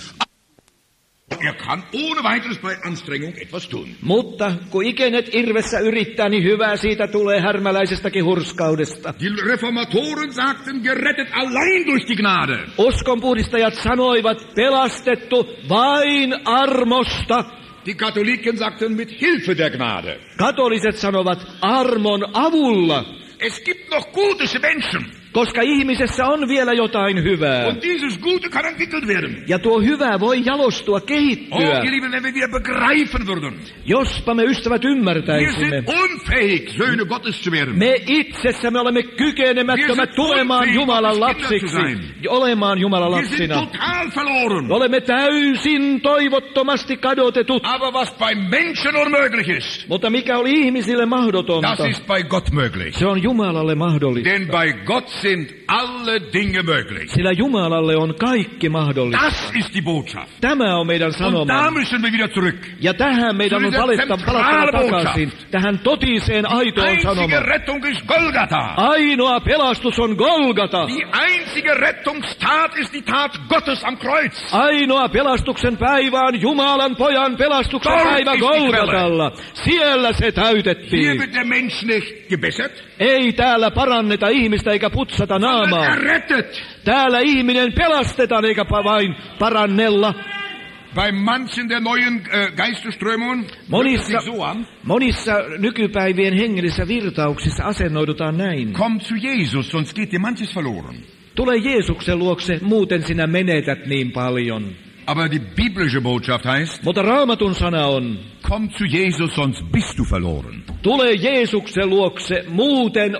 er kann ohne weiteres bei Anstrengung etwas tun. mutta kun ikenet irvessä yrittää, niin hyvää siitä tulee härmäläisestäkin hurskaudesta. Die Reformatoren sagten, gerettet allein durch die Gnade. Uskonpuhdistajat sanoivat, pelastettu vain armosta. Die Katholiken sagten, mit Hilfe der Gnade. Katoliset sanovat armon avulla, Es gibt noch gute Menschen. koska ihmisessä on vielä jotain hyvää. Und dieses Gute kann entwickelt werden. Ja tuo hyvä voi jalostua, Oh, kehittyä, ihr Lieben, wenn wir wieder begreifen würden. jospa me ystävät Wir ymmärtäisimme. sind unfähig, Söhne Gottes zu werden. Me itsessämme olemme kykenemättömät tulemaan Jumalan lapsiksi, olemaan Jumalan Wir sind lapsina. total verloren. Olemme täysin toivottomasti kadotetut. Aber was beim Menschen unmöglich ist, Mutta mikä oli ihmisille mahdotonta, das ist bei Gott möglich. se on Jumalalle mahdollista. Denn bei Gott sind alle Dinge möglich. Sillä Jumalalle on kaikki mahdollista. Das ist die Botschaft. Tämä on meidän Und da sanomamme. müssen wir wieder zurück. Ja tähän meidän on palattava takaisin, tähän totiseen aitoon Einzige sanomaan. Rettung ist Golgatha. Ainoa pelastus on Golgata. Die einzige Rettungstat ist die Tat Gottes am Kreuz. Ainoa pelastuksen päivä on Jumalan pojan pelastuksen Dort päivä ist die Golgatalla. Siellä se Hier täytettiin. wird der Mensch nicht gebessert, Ei täällä paranneta ihmistä eikä putsata sondern naamaa. errettet. Täällä ihminen pelastetaan eikä vain parannella. Bei manchen der neuen Geistesströmungen hört es sich so an. Monissa nykypäivien hengellisissä virtauksissa asennoidutaan näin. Komm zu Jesus, sonst geht dir manches verloren. Tule Jeesuksen luokse, muuten sinä menetät niin paljon. Aber die biblische Botschaft heißt, Mutta Raamatun sana on, komm zu Jesus, sonst bist du verloren. tule Jeesuksen luokse, muuten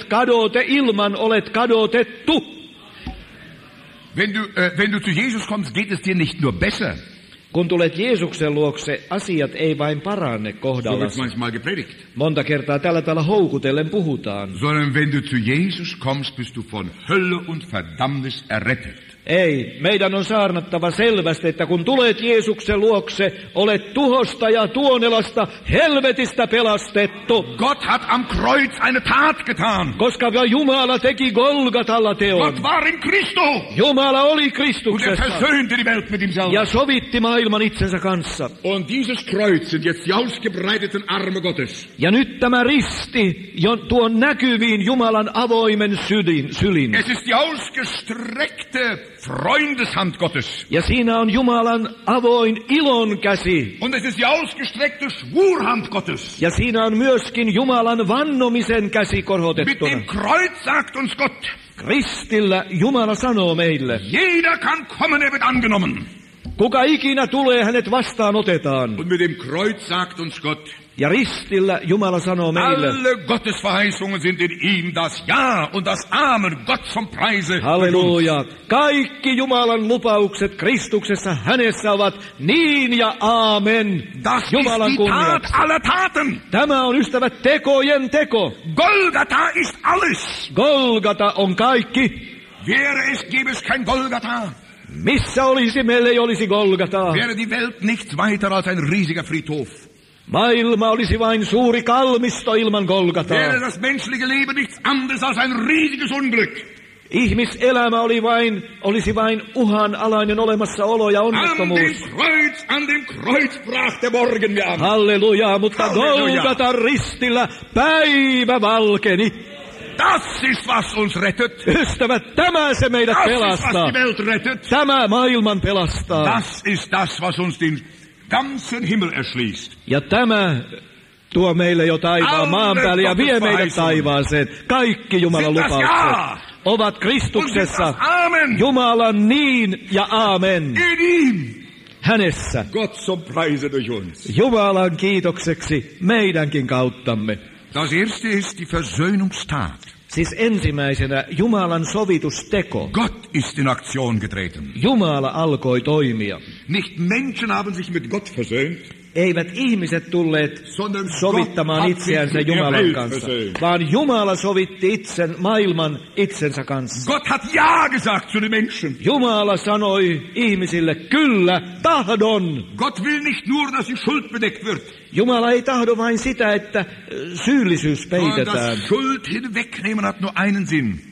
ilman olet kadotettu. Wenn du zu Jesus kommst, geht es dir nicht nur besser. Kun tulet Jeesuksen luokse, asiat ei vain paranne So wird kohdallasi. manchmal gepredigt. Monta kertaa tällä tavalla houkutellen puhutaan. Sondern wenn du zu Jesus kommst, bist du von Hölle und Verdammnis errettet. Ei, meidän on saarnattava selvästi, että kun tulet Jeesuksen luokse, olet tuhosta ja tuonelasta helvetistä pelastettu. Gott hat am Kreuz eine Tat getan. Koska Jumala teki Golgatalla teon. Gott war in Christo. Jumala oli Und er Kristuksessa versöhnte die Welt mit ihm ja selber. sovitti maailman itsensä kanssa. Und dieses Kreuz sind jetzt die ausgebreiteten Arme Gottes. Ja nyt tämä risti tuo näkyviin Jumalan avoimen sylin. Es ist die ausgestreckte Freundeshand Gottes. Ja siinä on Jumalan avoin ilon käsi. Und es ist die ausgestreckte Schwurhand Gottes. Ja siinä on myöskin Jumalan vannomisen käsi Mit korhotettuna. dem Kreuz sagt uns Gott, Ristillä Jumala sanoo meille, jeder kann kommen, er wird angenommen. kuka ikinä tulee, hänet vastaan otetaan. Und mit dem Kreuz sagt uns Gott, Ja ristillä Jumala sanoo meille, alle Gottes Verheißungen sind in ihm, das Ja und das Amen, Gott vom Preise. halleluja, kaikki Jumalan lupaukset Kristuksessa hänessä ovat niin ja aamen, Das ist Jumalan die Tat kunniaksi. aller Taten. Tämä on, ystävät, tekojen teko. Golgatha ist alles. Golgata on kaikki. Wäre es, gäbe es kein Golgatha, Missä olisi, meillä ei olisi Golgataa. wäre die Welt nichts weiter als ein riesiger Friedhof. Maailma olisi vain suuri kalmisto ilman Golgataa. Wäre das menschliche Leben nichts anderes als ein riesiges Unglück. Ihmiselämä olisi vain uhanalainen olemassaolo ja An onnettomuus. dem Kreuz brach der Morgen mir an. Halleluja, mutta Halleluja. Golgatan ristillä päivä valkeni. Das ist, was uns rettet. Ystävät, tämä se meidät Das ist, was pelastaa. die Welt rettet. Tämä maailman pelastaa. Das ist das, was uns den ganzen Himmel erschließt. Ja tämä tuo meille jo taivaan Alle maan päälle ja vie Gottes meidät verheißungen. taivaaseen. Kaikki Jumalan Sind das lupaukset Ja ovat und sind Kristuksessa. das Amen. Jumalan niin ja aamen In ihm. hänessä. Gott zum Preise durch uns. Jumalan kiitokseksi meidänkin kauttamme. Das erste ist die Versöhnungstat. Siis ensimmäisenä Jumalan sovitusteko. Gott ist in Aktion getreten. Jumala alkoi toimia. Nicht Menschen haben sich mit Gott versöhnt, Eivät ihmiset tulleet sondern sovittamaan Gott hat sich itseänsä mit der Jumalan Welt kanssa, versöhnt. vaan Jumala sovitti maailman itsensä kanssa. Gott hat Ja gesagt zu den Menschen. Jumala sanoi ihmisille, kyllä, tahdon. Gott will nicht nur, dass die Schuld bedeckt wird, Jumala ei tahdo vain sitä, että syyllisyys sondern peitetään. das Schuld hinwegnehmen hat nur einen Sinn,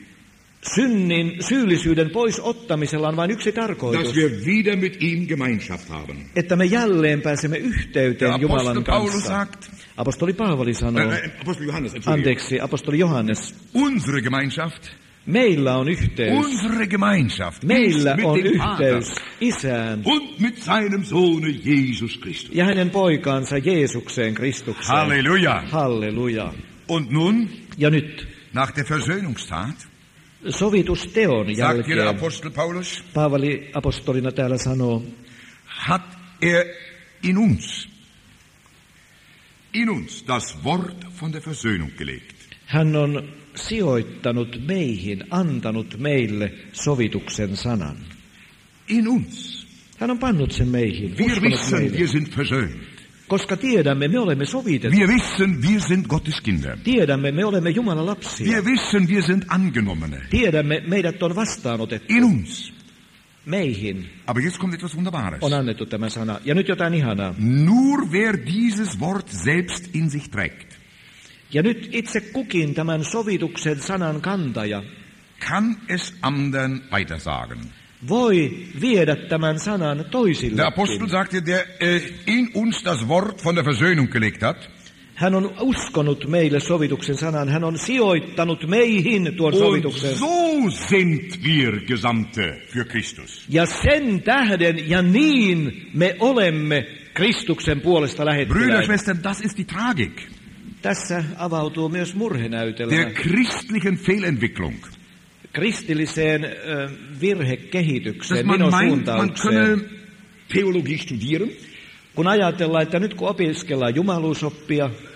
Syyllisyyden pois ottamisella on vain yksi dass tarkoitus, wir wieder mit ihm Gemeinschaft haben. että me jälleen pääsemme yhteyteen Der Jumalan Apostel Paulus kanssa. sagt, Apostoli Paavali sanoo, Apostel Johannes, Entschuldigung, anteeksi, apostoli Johannes, unsere Gemeinschaft, meillä on yhteys. unsere Gemeinschaft Meillä ist on mit dem Vater yhteys Isään und mit seinem Sohne Jesus Christus. ja hänen poikaansa Jeesukseen Kristukseen. Halleluja. Halleluja. Und nun, Ja nyt nach der Versöhnungstat, sovitusteon sagt hier der jälkeen, Apostel Paulus, Paavali apostolina täällä sanoo, hat er in uns das Wort von der Versöhnung gelegt. hän on sijoittanut meihin, antanut meille sovituksen sanan. In uns. Hän on pannut sen meihin, Wir uskonut wissen, meille. wir sind versöhnt. Koska tiedämme, me olemme sovitettu. Wir wissen, wir sind Gottes Kinder. Tiedämme, me olemme Jumalan lapsia. Wir wissen, wir sind Angenommene. Tiedämme, meidät on vastaanotettu. In uns. Meihin Aber jetzt kommt etwas Wunderbares. on annettu tämä sana. Ja nyt jotain ihanaa. Nur wer dieses Wort selbst in sich trägt, Ja nyt itse kukin tämän sovituksen sanan kantaja kann es anderen weitersagen. voi viedä tämän sanan toisille. Der Apostel sagte, der in uns das Wort von der Versöhnung gelegt hat. Hän on uskonut meille sovituksen sanan. Hän on sijoittanut meihin tuon Und sovituksen. so sind wir Gesandte für Christus. Ja sen tähden ja niin me olemme Kristuksen puolesta Brüder, lähettiläitä. Schwestern, das ist die Tragik Tässä avautuu myös murhenäytelmä der christlichen Fehlentwicklung. kristilliseen Dass virhekehitykseen, man meint, man minosuuntaukseen. könne Theologie studieren, Kun ajatellaan, että nyt kun opiskellaan jumaluusoppia,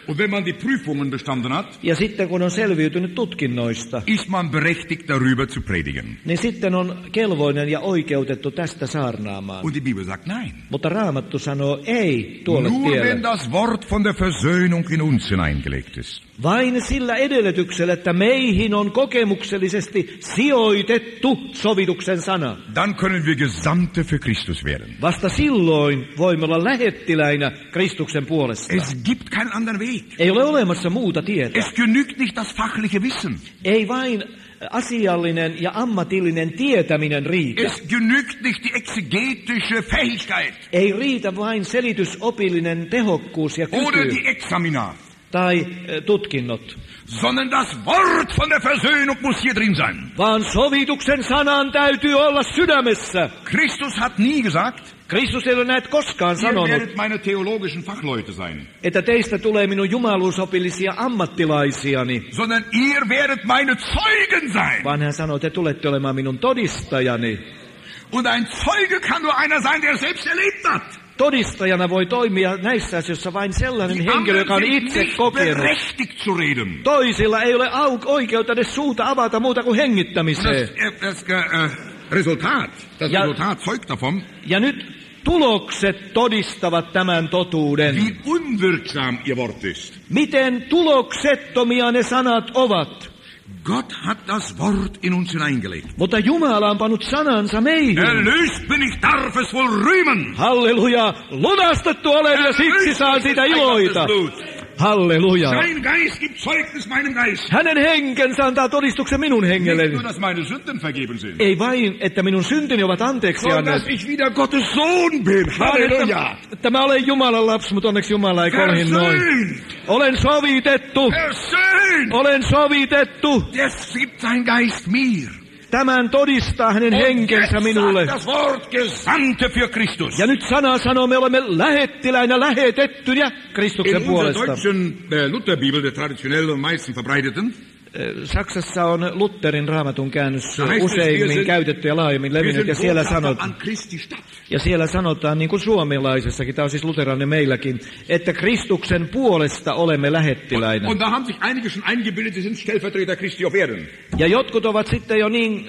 Und wenn man die Prüfungen bestanden hat, Ja sitten kun on selviytynyt tutkinnoista, ist man berechtigt darüber zu predigen. niin sitten on kelvoinen ja oikeutettu tästä saarnaamaan. Und die Bibel sagt nein. Mutta Raamattu sanoo ei tuolle Nur tielle. wenn das Wort von der Versöhnung in uns hineingelegt ist. Vain sillä edellytyksellä, että meihin on kokemuksellisesti sijoitettu sovituksen sana. Dann können wir Gesandte für Christus werden. Vasta silloin voimme olla lähettiläinä Kristuksen puolesta. Es gibt keinen anderen Weg. Ei ole olemassa muuta tietä. Es genügt nicht das fachliche Wissen. Ei vain asiallinen ja ammatillinen tietäminen riitä. Es genügt nicht die exegetische Fähigkeit Ei riitä vain selitysopillinen tehokkuus ja oder kyky die Examina, tai tutkinnot, sondern das Wort von der Versöhnung muss hier drin sein. vaan sovituksen sanan täytyy olla sydämessä. Christus hat nie gesagt, Kristus ei ole näet koskaan ihr sanonut, werdet meine theologischen Fachleute sein, että teistä tulee minun jumaluusopillisia ammattilaisiani, sondern ihr werdet meine Zeugen sein. vaan hän sanoo, te tulette olemaan minun todistajani. Und ein Zeuge kann nur einer sein, der selbst erlebt hat. Todistajana voi toimia näissä asioissa vain sellainen Die henkilö, joka on anderen sind itse nicht kokenut. berechtigt zu reden. Toisilla ei ole oikeutta edes suuta avata muuta kuin hengittämiseen. Das Resultat Ja- zeugt davon, Ja nyt tulokset todistavat tämän totuuden. wie unwirksam ihr Wort ist. Miten tuloksettomia ne sanat ovat. Gott hat das Wort in uns hineingelegt. Mutta Jumala on pannut sanansa meihin. Erlöst bin ich, darf es wohl rühmen. Halleluja! Lunastettu olen ja siksi saan siitä iloita. Halleluja! Sein Geist gibt Zeugnis meinem Geist. Hänen henkensä antaa todistuksen minun Nicht hengelleni. nur, dass meine Sünden vergeben sind, Ei vain, että minun syntini ovat anteeksi sondern dass anneet. ich wieder Gottes Sohn bin. Vaan Halleluja. että mä olen Jumalan lapsi, mutta onneksi Jumala ei kolhin noin. Versöhnt. Olen sovitettu. Versöhnt. Olen sovitettu. Das gibt sein Geist mir. Tämän todistaa hänen Und henkensä jetzt minulle. sagt das Wort Gesandte für Christus. Ja nyt sana sanoo, me olemme lähettiläinä lähetettyjä Kristuksen In unserer puolesta. deutschen Lutherbibel, der traditionell am meisten verbreiteten, Saksassa on Lutherin raamatun käännös heißt es, wir useimmin sind- käytetty ja laajemmin wir levinnyt, ja sind siellä, Botschafter an Christi Stadt. ja siellä sanotaan, niin kuin suomalaisessakin, tämä on siis luterilainen meilläkin, että Kristuksen puolesta olemme lähettiläinä. Und da haben sich einige schon eingebildet, sie sind Stellvertreter Christi auf Erden. Ja jotkut ovat sitten jo niin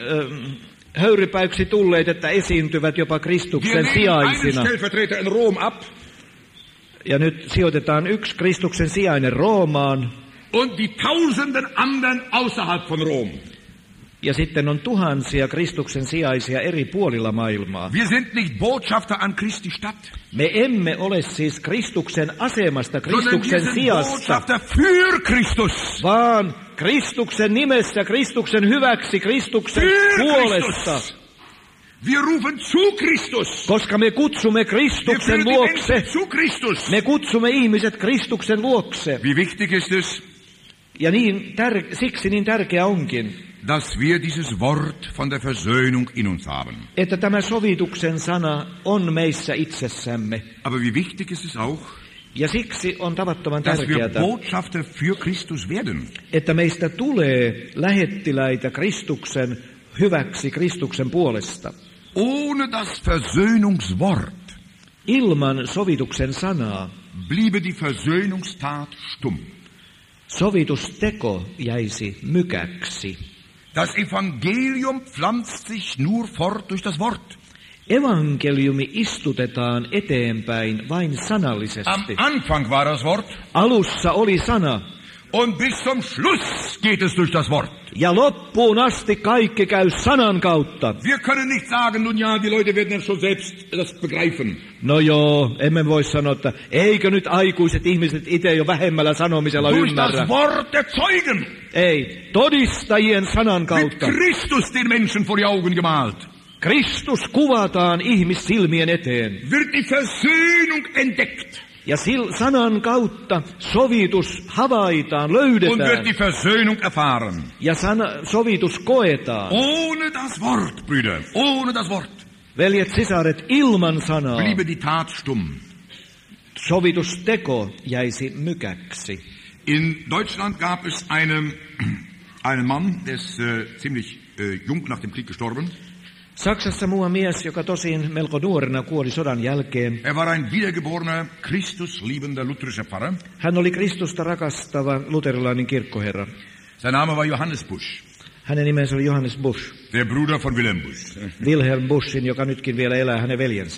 höyrypäyksi tulleet, että esiintyvät jopa Wir Kristuksen nehmen einen sijaisina. Stellvertreter in Rom ab Ja nyt sijoitetaan yksi Kristuksen sijainen Roomaan, und die tausenden anderen außerhalb von Rom. ja sitten on tuhansia Kristuksen sijaisia eri puolilla maailmaa. Wir sind nicht Botschafter an Christi Stadt, Me emme ole siis Kristuksen asemasta, sondern wir Kristuksen sind sijasta, Botschafter für Christus. vaan Kristuksen nimessä, Kristuksen hyväksi, Kristuksen Für puolesta. Christus. Wir rufen zu Christus. Koska me kutsumme Wir Kristuksen führen die luokse, Menschen zu Christus. me kutsumme ihmiset Kristuksen luokse. Wie wichtig ist es, Ja niin, siksi niin tärkeää onkin, dass wir dieses Wort von der Versöhnung in uns haben. että tämä sovituksen sana on meissä itsessämme. Aber wie wichtig ist es auch, Ja siksi on tavattoman dass wir tärkeää, Botschafter für Christus werden. että meistä tulee lähettiläitä Kristuksen hyväksi, Kristuksen puolesta. Ohne das Versöhnungswort Ilman sovituksen sanaa bliebe die Versöhnungstat stumm. sovitusteko jäisi mykäksi. Das Evangelium pflanzt sich nur fort durch das Wort. Evankeliumi istutetaan eteenpäin vain Am sanallisesti. Anfang war das Wort Alussa oli sana, und bis zum Schluss geht es durch das Wort. ja loppuun asti kaikki käy sanan kautta. Wir können nicht sagen, nun ja, die Leute werden schon selbst das begreifen. No joo, emme voi sanoa, että eikö nyt aikuiset ihmiset itse jo vähemmällä sanomisella Durch ymmärrä. das Wort der Zeugen Ei, todistajien sanan wird kautta. Christus den Menschen vor die Augen gemalt. Kristus kuvataan ihmissilmien eteen. Wird die Versöhnung entdeckt Ja sanan kautta sovitus havaitaan, und wird löydetään. die Versöhnung erfahren. Ja sovitus koetaan. Ohne das Wort, Brüder, ohne das Wort Veljet, sisaret, ilman sanaa bliebe die Tat stumm. sovitusteko jäisi mykäksi. In Deutschland gab es einen Mann, der ist ziemlich jung nach dem Krieg gestorben. Saksassa muuan mies, joka tosin melko nuorena kuoli sodan jälkeen. Er war ein wiedergeborener, Christusliebender lutherischer Pfarrer. Hän oli Kristusta rakastava luterilainen kirkkoherra. Sein Name war Johannes Busch. Hänen nimensä oli Johannes Busch. Der Bruder von Wilhelm Busch. Wilhelm Buschin, joka nytkin vielä elää, hänen veljensä.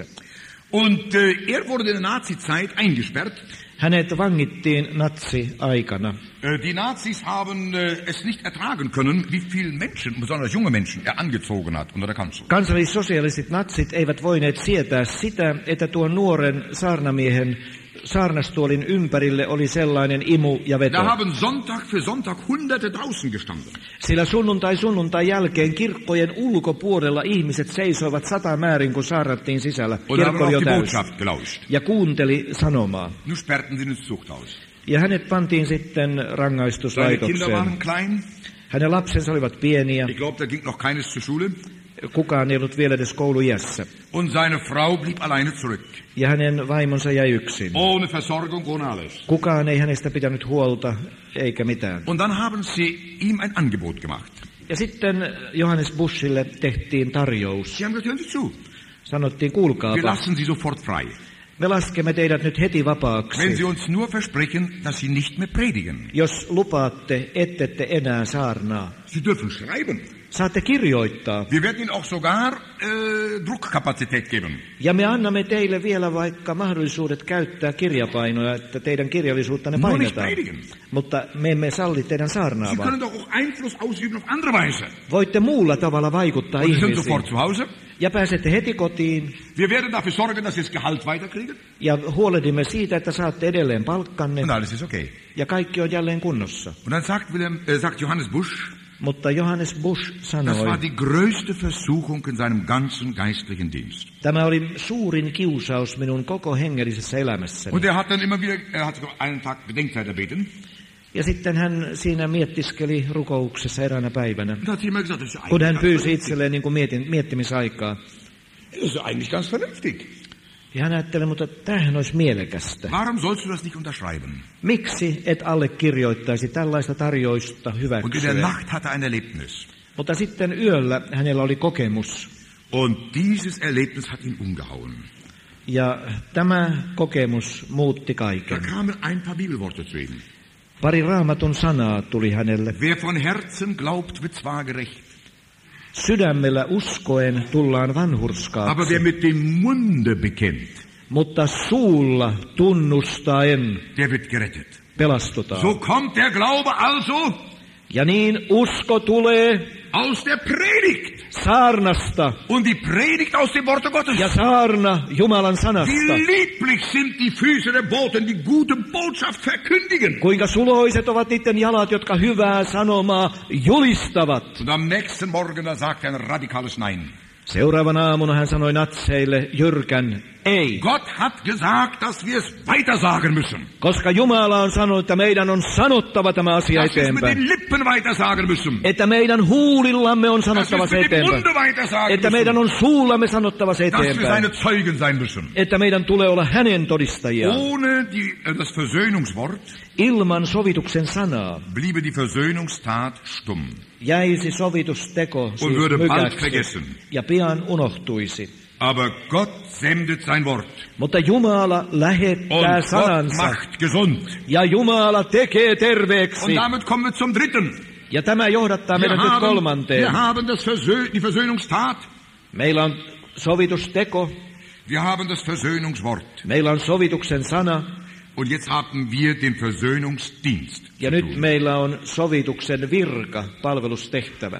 Und er wurde in der Nazizeit eingesperrt. Hänet vangittiin natsi-aikana. Die Nazis haben es nicht ertragen können, wie viele Menschen, besonders junge Menschen, er angezogen hat unter der Kanzel. Kansallis-sosialistit natsit eivät voineet sietää sitä, että tuon nuoren saarnamiehen saarnastuolin ympärille oli sellainen imu ja veto. Da haben Sonntag für Sonntag Hunderte draußen gestanden. Sillä sunnuntai jälkeen kirkkojen ulkopuolella ihmiset seisoivat 100 määrin, kun saarnattiin sisällä. Kirkko oli jo täysi. Ja kuunteli sanomaa. Nun sperrten sie ins Zuchthaus. Ja hänet pantiin sitten rangaistuslaitokseen. Hänen lapsensa olivat pieniä. Ich glaube, da ging noch keines zur Schule. Kukaan ei ollut vielä edes kouluiässä. Und seine Frau blieb alleine zurück. Ja hänen vaimonsa jäi yksin. Ohne Versorgung, ohne alles. Kukaan ei hänestä pitänyt huolta, eikä mitään. Und dann haben sie ihm ein Angebot gemacht. Ja sitten Johannes Buschille tehtiin tarjous. Sie haben gesagt, hören Sie zu. Sanottiin, kuulkaapa. Wir lassen Sie sofort frei. Me laskemme teidät nyt heti vapaaksi. Wenn Sie uns nur versprechen, dass Sie nicht mehr predigen. Jos lupaatte, ettette enää saarnaa. Sie dürfen schreiben. Saatte kirjoittaa. Wir werden Ihnen auch sogar Druckkapazität geben. Ja me annamme teille vielä vaikka mahdollisuudet käyttää kirjapainoja, että teidän kirjallisuuttanne painetaan. Mutta me emme salli teidän saarnaavan. Sie können doch auch Einfluss ausüben auf andere Weise. Voitte muulla tavalla vaikuttaa ihmisiin. Sofort zu Hause. Ja pääsette heti kotiin. Wir werden dafür sorgen, dass Sie das Gehalt weiterkriegen. Ja huolehdimme siitä, että saatte edelleen palkkanne. Und alles ist okay. Ja kaikki on jälleen kunnossa. Und dann sagt Johannes Busch, mutta Johannes Busch sanoi, das war die größte Versuchung in seinem ganzen geistlichen Dienst. Tämä oli suurin kiusaus minun koko hengellisessä elämässäni. Und er hat dann immer wieder, er hat einen Tag Bedenkzeit erbeten. Ja sitten hän siinä miettiskeli rukouksessa eräänä päivänä, kun hän pyysi itselleen niin kuin miettimisaikaa. Das ist eigentlich ganz vernünftig. Ja hän ajatteli, mutta tämähän olisi mielekästä. Warum sollst du das nicht unterschreiben? Miksi et allekirjoittaisi tällaista tarjousta hyväksyen? Und in der Nacht hatte er ein Erlebnis. Mutta sitten yöllä hänellä oli kokemus. Und dieses Erlebnis hat ihn umgehauen. Ja tämä kokemus muutti kaiken. Da kamen ein paar Bibelworte zu ihm. Pari raamatun sanaa tuli hänelle. Wer von Herzen glaubt, wird zwar gerecht. Sydämellä uskoen tullaan vanhurskaaksi. Aber wer mit dem Munde bekennt, mutta suulla tunnustaen, der wird gerettet. Pelastutaan. So kommt der Glaube also. Ja niin usko tulee aus der Predigt. Saarnasta. Und die Predigt aus dem Worte Gottes. Ja saarna Jumalan sanasta. Wie lieblich sind die Füße der Boten, die gute Botschaft verkündigen. Kuinka suloiset ovat niiden jalat, jotka hyvää sanomaa julistavat. Und am nächsten Morgen da sagt er ein radikales Nein. Seuraavana aamuna hän sanoi natseille jyrkän ei. Gott hat gesagt, dass wir es weiter sagen müssen. Koska Jumala on sanonut, että meidän on sanottava tämä asia eteenpäin. Dass wir es mit den Lippen weiter sagen müssen. Että meidän huulillamme on sanottava se eteenpäin. Että meidän on suullamme sanottava se eteenpäin. Dass wir seine Zeugen sein müssen. Että meidän tulee olla hänen todistajiaan. Ohne das Versöhnungswort ilman sovituksen sanaa bliebe die Versöhnungstat stumm. Jäisi sovitusteko mykäksi ja pian unohtuisi. Aber Gott sendet sein Wort. Mutta Jumala lähettää sanansa. Und Gott macht gesund. Ja Jumala tekee terveeksi. Und damit kommen wir zum dritten. Ja tämä johdattaa meidät nyt kolmanteen. Wir haben die Versöhnungstat. Meillä on sovitusteko. Wir haben das Versöhnungswort. Meillä on sovituksen sana. Und jetzt haben wir den Versöhnungsdienst. Ja nyt meillä on sovituksen virka, palvelustehtävä.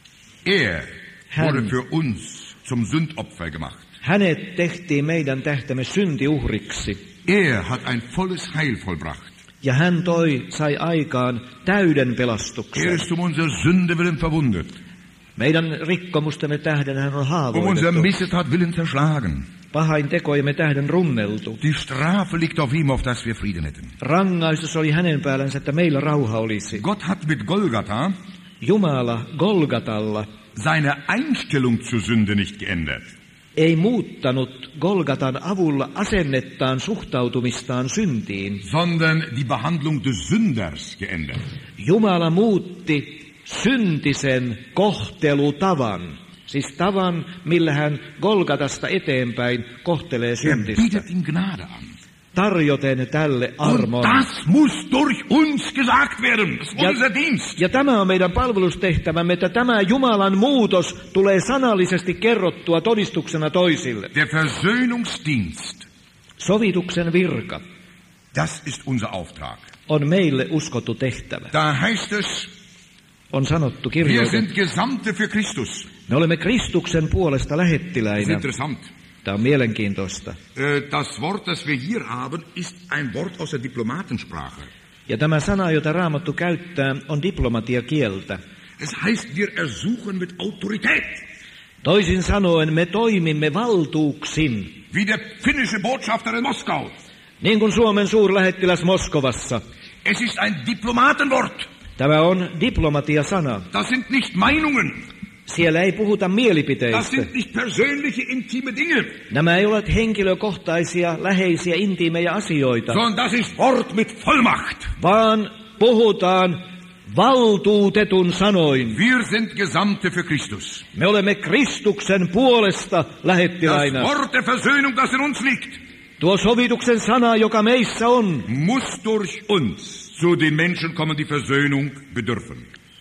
Er wurde für uns zum Sündopfer gemacht. Hänet tehtiin meidän tähtemme syntiuhriksi. Er hat ein volles Heil vollbracht. Ja hän sai aikaan täyden pelastuksen. Er ist unser Sünde willen verwundet. Meidän rikkomustemme tähden hän on haavoitettu. Unser Missetat willen zerschlagen. Pahain tekojemme tähden runneltu. Die Strafe liegt auf ihm, auf das wir Frieden hätten. Rangaistus oli hänen päällänsä, että meillä rauha olisi. Gott hat mit Golgatha Jumala Golgatalla seine Einstellung zur Sünde nicht geändert. Ei muuttanut Golgatan avulla asennettaan suhtautumistaan syntiin. Sondern die Behandlung des Sünders geändert. Jumala muutti syntisen kohtelutavan. Siis tavan, millä hän Golgatasta eteenpäin kohtelee syntistä. bietet ihm Gnade an. Tarjoten tälle Und armon. das muss durch uns gesagt werden. Das ist unser Dienst. Ja tämä on meidän palvelustehtävämme, että tämä Jumalan muutos tulee sanallisesti kerrottua todistuksena toisille. Der Versöhnungsdienst, Sovituksen virka das ist unser Auftrag. on meille uskottu tehtävä. Da heißt es, On sanottu wir kirjoitettu. sind Gesandte für Christus. Me olemme Kristuksen puolesta Das ist lähettiläinä. interessant. Tämä on mielenkiintoista. Das Wort, das wir hier haben, ist ein Wort aus der Diplomatensprache. Ja tämä sana, jota Raamattu käyttää, on diplomatiakieltä. Es heißt, wir ersuchen mit Autorität. Toisin sanoen me toimimme valtuuksin, Wie der finnische Botschafter in Moskau. niin kuin Suomen suurlähettiläs Moskovassa. Es ist ein Diplomatenwort. Tämä on diplomatiasana. Das sind nicht Meinungen. Siellä ei puhuta Das mielipiteistä. sind nicht persönliche, intime Dinge. Nämä ei ole henkilökohtaisia, läheisiä, intiimejä asioita, Sondern das ist Wort mit Vollmacht. vaan puhutaan valtuutetun sanoin. Wir sind Gesandte für Christus. Me olemme Kristuksen puolesta Das lähettiläinä. Wort der Versöhnung, das in uns liegt, Tuo sovituksen sana, joka meissä on, muss durch uns zu den Menschen kommen, die Versöhnung bedürfen.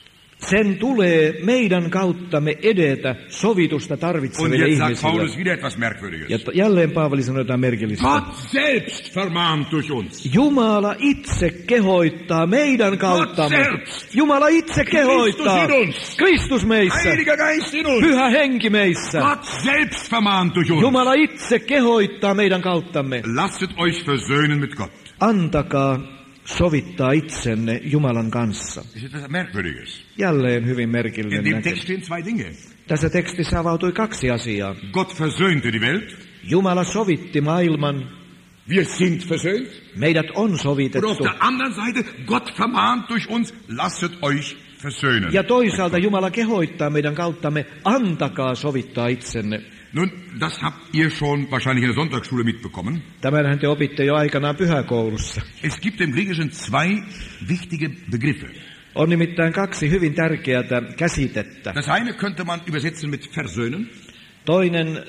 sen tulee meidän kauttamme edetä sovitusta Und tarvitseville jetzt sagt ihmisille. Paulus wieder etwas Ja Merkwürdiges. jälleen Paavali sanoo jotain merkillistä. Gott selbst vermahnt durch uns. Jumala itse kehoittaa meidän kauttamme. selbst. Jumala itse kehoittaa. in uns. Kristus meissä. Heiliger Geist in uns. Pyhä henki meissä. Gott selbst vermahnt durch uns. Jumala itse kehoittaa meidän kauttamme. Lasset euch versöhnen mit Gott. Antakaa sovittaa itsenne Jumalan kanssa. Das ist etwas Merkwürdiges. Jälleen hyvin In merkillinen dem näkemys. Text stehen zwei Dinge. Tässä tekstissä avautui kaksi asiaa. Gott versöhnte die Welt. Jumala sovitti maailman. Wir sind versöhnt. Meidät on Und auf sovitettu. der anderen Seite, Gott vermahnt durch uns, lasset euch versöhnen. Ja toisaalta Jumala kehoittaa meidän kauttamme, antakaa sovittaa itsenne. Nun, das habt ihr schon wahrscheinlich in der Sonntagsschule mitbekommen. Tämänhän te opitte jo aikanaan pyhäkoulussa. Es gibt im Griechischen zwei wichtige Begriffe. On nimittäin kaksi hyvin tärkeää käsitettä. Das eine könnte man übersetzen mit versöhnen. Toinen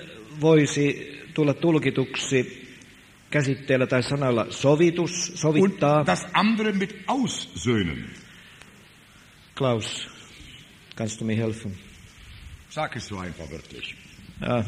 voisi tulla tulkituksi käsitteellä tai sanalla sovitus, Und sovittaa. das andere mit aussöhnen. Klaus, kannst du mir helfen? Sag es so einfach wörtlich. Ja.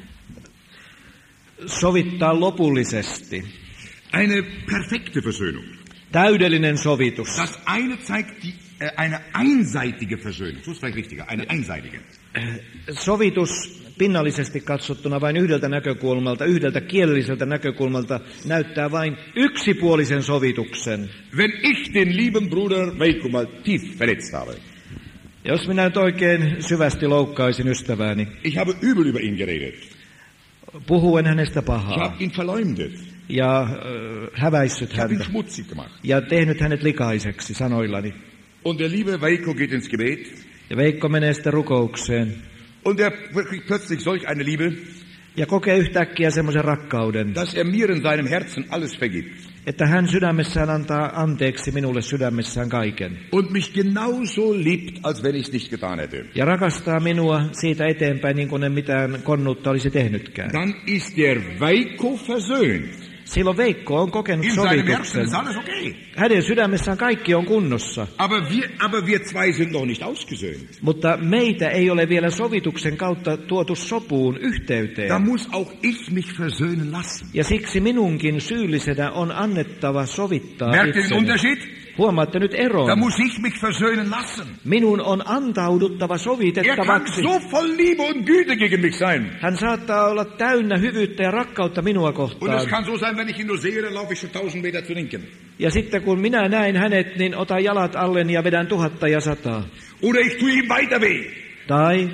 Sovittaa lopullisesti. Eine perfekte Versöhnung. Täydellinen sovitus. Das eine zeigt eine einseitige Versöhnung. So ist vielleicht richtiger. Eine einseitige. Sovitus pinnallisesti katsottuna vain yhdeltä näkökulmalta, yhdeltä kielelliseltä näkökulmalta näyttää vain yksipuolisen sovituksen. Wenn ich den lieben Bruder Veikko mal tief verletzt habe, Jos minä nyt oikein syvästi loukkaisin ystävääni, ich habe übel über ihn geredet, puhuen hänestä ich pahaa habe ihn verleumdet, ja häväissyt ich habe ihn häntä schmutzig gemacht. ja tehnyt hänet likaiseksi sanoillani. Und der liebe Veikko geht ins Gebet Ja Veikko menee sitten rukoukseen und er kriegt plötzlich solch eine Liebe, ja kokee yhtäkkiä semmoisen rakkauden, dass er mir in seinem Herzen alles vergibt että hän sydämessään antaa anteeksi minulle sydämessään kaiken. und mich genauso liebt, als wenn ich es nicht getan hätte. Ja rakastaa minua siitä eteenpäin niin kuin en mitään konnuutta olisi tehnytkään. Dann ist der Veikko versöhnt. Silloin Veikko on kokenut In seinem Herzen sovituksen. ist alles okay. Hänen sydämessään kaikki on kunnossa, Aber wir zwei sind noch nicht ausgesöhnt. mutta meitä ei ole vielä sovituksen kautta tuotu sopuun yhteyteen. Da muss auch ich mich versöhnen lassen. Ja siksi minunkin syyllisenä on annettava sovittaa Merkt ihr den itseni. Unterschied? Huomaatte nyt Da eron. muss ich mich versöhnen lassen. Minun on antauduttava Er kann sovitettavaksi. so voll Liebe und Güte gegen mich sein. Hän saattaa olla täynnä hyvyyttä ja rakkautta minua Und es kohtaan. kann so sein, wenn ich ihn nur sehe, dann laufe ich schon 1000 Meter zu linken. Ja sitten kun minä näin hänet, niin otan jalat alleni ja vedän 1000 ja 100. Oder ich tue ihm weiter weh. Tai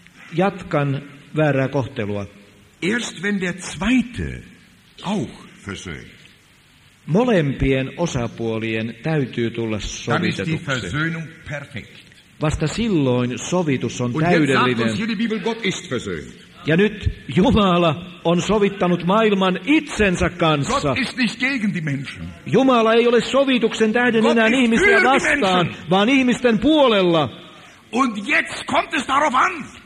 jatkan väärää kohtelua. Erst wenn der Zweite auch versöhnt, Molempien osapuolien täytyy tulla dann ist die sovitetuksi. Versöhnung perfekt. Vasta silloin sovitus on Und jetzt sagt uns täydellinen. hier die Bibel, Gott ist versöhnt. Ja nyt Jumala on sovittanut maailman itsensä kanssa. Gott ist nicht gegen die Menschen. Jumala ei ole sovituksen tähden Gott enää ist ihmisiä für die vastaan, Menschen. vaan ihmisten puolella. Und jetzt kommt es darauf an.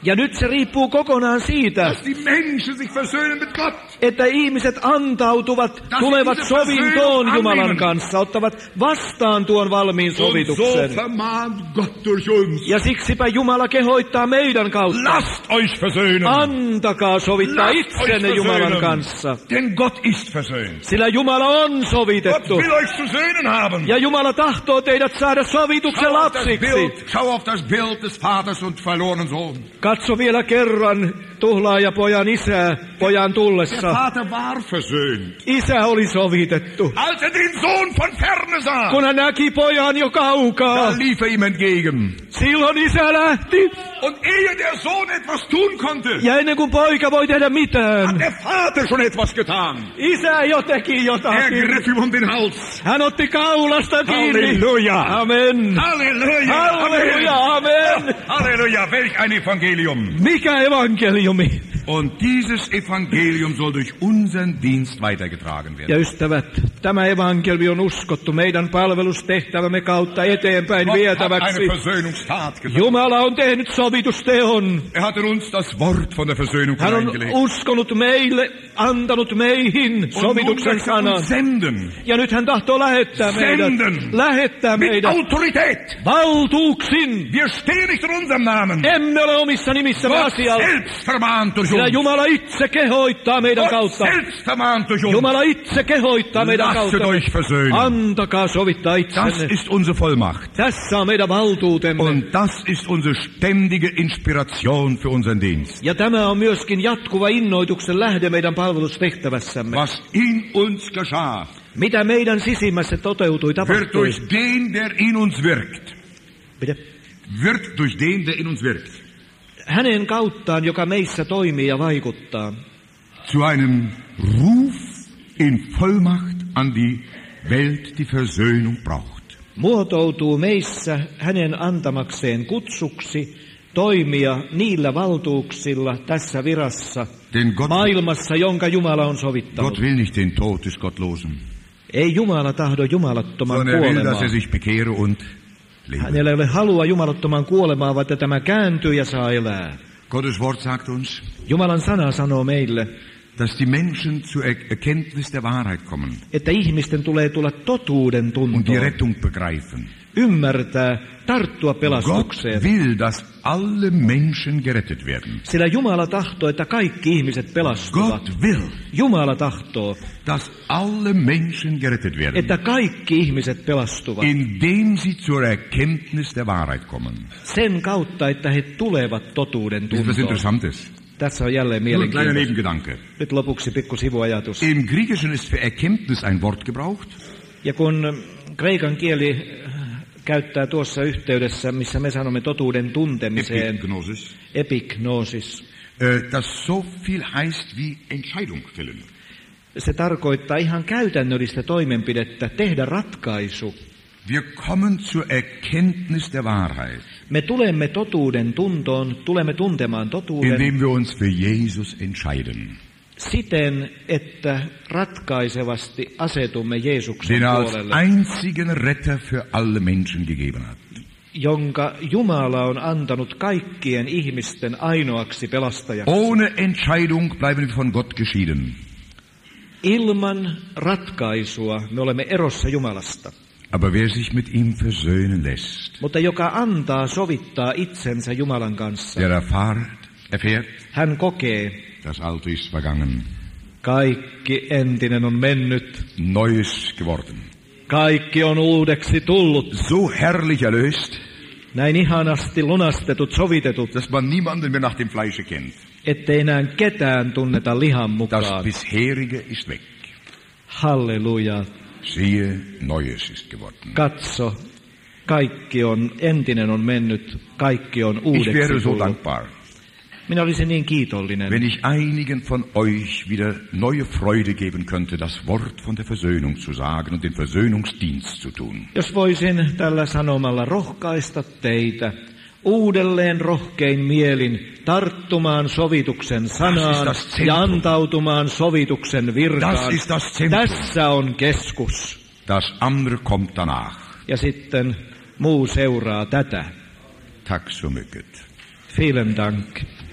Ja nyt se riippuu kokonaan siitä, dass die Menschen sich versöhnen mit Gott. että ihmiset antautuvat, tulevat sovintoon Jumalan kanssa, ottavat vastaan tuon valmiin Und so sovituksen. vermahnt Gott durch uns. Ja siksipä Jumala kehottaa meidän kautta. Lasst euch versöhnen. Antakaa sovittaa Lasst euch itsenne Jumalan versöhnen. kanssa. Denn Gott ist versöhnt. Sillä Jumala on Gott sovitettu. will euch zu Söhnen haben. Ja Jumala tahtoo teidät saada sovituksen lapsiksi. Schau auf das Bild des Vaters und verlorenen Sohn. Katso vielä kerran tuhlaajapojan isää pojan Der tullessa. Vater war versöhnt. Isä oli sovitettu. Als den Sohn von ferne sah, Kun hän näki pojan jo kaukaa, da lief ihm entgegen. silloin isä lähti. Und ehe der Sohn etwas tun konnte, Ja ennen kuin poika voi tehdä mitään, hat der Vater schon etwas getan. isä jo teki jotakin. Griff ihm um den Hals. Hän otti kaulasta kiinni. Halleluja. Amen. Halleluja. Halleluja, amen. Halleluja. Welch ein Evangelium. Mikä evankeliumi? Und dieses Evangelium soll durch unseren Dienst weitergetragen werden. Ja ystävät, tämä evankeliumi on uskottu meidän palvelustehtävämme kautta eteenpäin Gott hat vietäväksi. eine Versöhnungstat getan. Jumala on tehnyt sovitusteon. Hat uns das Wort von der Versöhnung Hän on hineingelegt. uskonut meille, antanut meihin sovituksen sanan. Senden. Ja nyt hän tahtoo lähettää meidät. Lähettää Mit meidät Autorität. valtuuksin. Wir stehen nicht in unserem Namen. Emme ole omissa nimissämme Gott asialla. selbst vermahnt durch Sillä uns. Jumala itse kehoittaa meidän Gott kautta. selbst vermahnt durch uns. Jumala itse kehoittaa meidän Lasset kautta. euch versöhnen. Antakaa sovittaa Das itsenne. ist unsere Vollmacht. Tässä on meidän valtuutemme. Und das ist unsere ständige Inspiration für unseren Dienst. Ja tämä on myöskin jatkuva innoituksen lähde meidän palvelustehtävässämme. Was in uns geschah, Mitä meidän sisimmässä toteutui, wird tapahtui. durch den, der in uns wirkt. Mitä? Wird durch den, der in uns wirkt. Hänen kauttaan, joka meissä toimii ja vaikuttaa. Zu einem Ruf in Vollmacht an die Welt, die Versöhnung braucht. Muotoutuu meissä hänen antamakseen kutsuksi toimia niillä valtuuksilla tässä virassa Denn maailmassa, jonka Jumala on sovittanut. Gott will nicht den Tod des Gottlosen, Ei Jumala tahdo jumalattoman sondern er will, kuolemaa. dass er sich bekehre und lebe. Hänellä ei ole halua jumalattoman kuolemaa, vaan että tämä kääntyy ja saa elää. Gottes Wort sagt uns, Jumalan sana sanoo meille, dass die Menschen zur Erkenntnis der Wahrheit kommen että ihmisten tulee tulla totuuden und die tuntoon, Rettung begreifen. ymmärtää, tarttua Gott pelastukseen. will, dass alle Menschen gerettet werden. Sillä Jumala tahtoo, että kaikki ihmiset pelastuvat. Gott will, Jumala tahtoo, dass alle Menschen gerettet werden, että kaikki ihmiset pelastuvat. indem sie zur Erkenntnis der Wahrheit kommen. Sen kautta, että he tulevat totuuden Das ist was tuntoon. Interessantes. Tässä on jälleen Nur ein kleiner mielenkiintoista. Nebengedanke. Nyt lopuksi pikku sivuajatus. Im Griechischen ist für Erkenntnis ein Wort gebraucht, Ja kun kreikan kieli käyttää tuossa yhteydessä, missä me sanomme totuuden tuntemiseen, Epignosis, epignosis, das so viel heißt wie Entscheidung fällen. se tarkoittaa ihan käytännöllistä toimenpidettä, tehdä ratkaisu. Wir kommen zur Erkenntnis der Wahrheit, Me tulemme totuuden tuntoon, tulemme tuntemaan totuuden indem wir uns für Jesus entscheiden, siten, että ratkaisevasti asetumme Jeesuksen den er als puolelle, einzigen Retter für alle Menschen gegeben hat. jonka Jumala on antanut kaikkien ihmisten ainoaksi pelastajaksi. Ohne Entscheidung bleiben wir von Gott geschieden. Ilman ratkaisua me olemme erossa Jumalasta. Aber wer sich mit ihm versöhnen lässt, Mutta joka antaa sovittaa itsensä Jumalan kanssa, der erfährt, hän kokee, das Alte ist vergangen, kaikki entinen on mennyt, Neues geworden. kaikki on uudeksi tullut. So herrlich erlöst, Näin ihanasti lunastetut, sovitetut, dass man niemanden mehr nach dem Fleische kennt. ettei enää ketään tunneta lihan Das mukaan. bisherige ist weg. Halleluja. Siehe, Neues ist geworden. Katso, kaikki on, entinen on mennyt, kaikki on Ich uudeksi wäre so tullut. dankbar, Minä olisin niin kiitollinen, wenn ich einigen von euch wieder neue Freude geben könnte, das Wort von der Versöhnung zu sagen und den Versöhnungsdienst zu tun. jos voisin tällä sanomalla rohkaista teitä uudelleen rohkein mielin tarttumaan sovituksen sanaan Das ist das Zentrum. ja antautumaan sovituksen virkaan. Das ist das Zentrum. Tässä on keskus. Das andere kommt danach. Ja sitten muu seuraa tätä. Tack så mycket. Vielen Dank.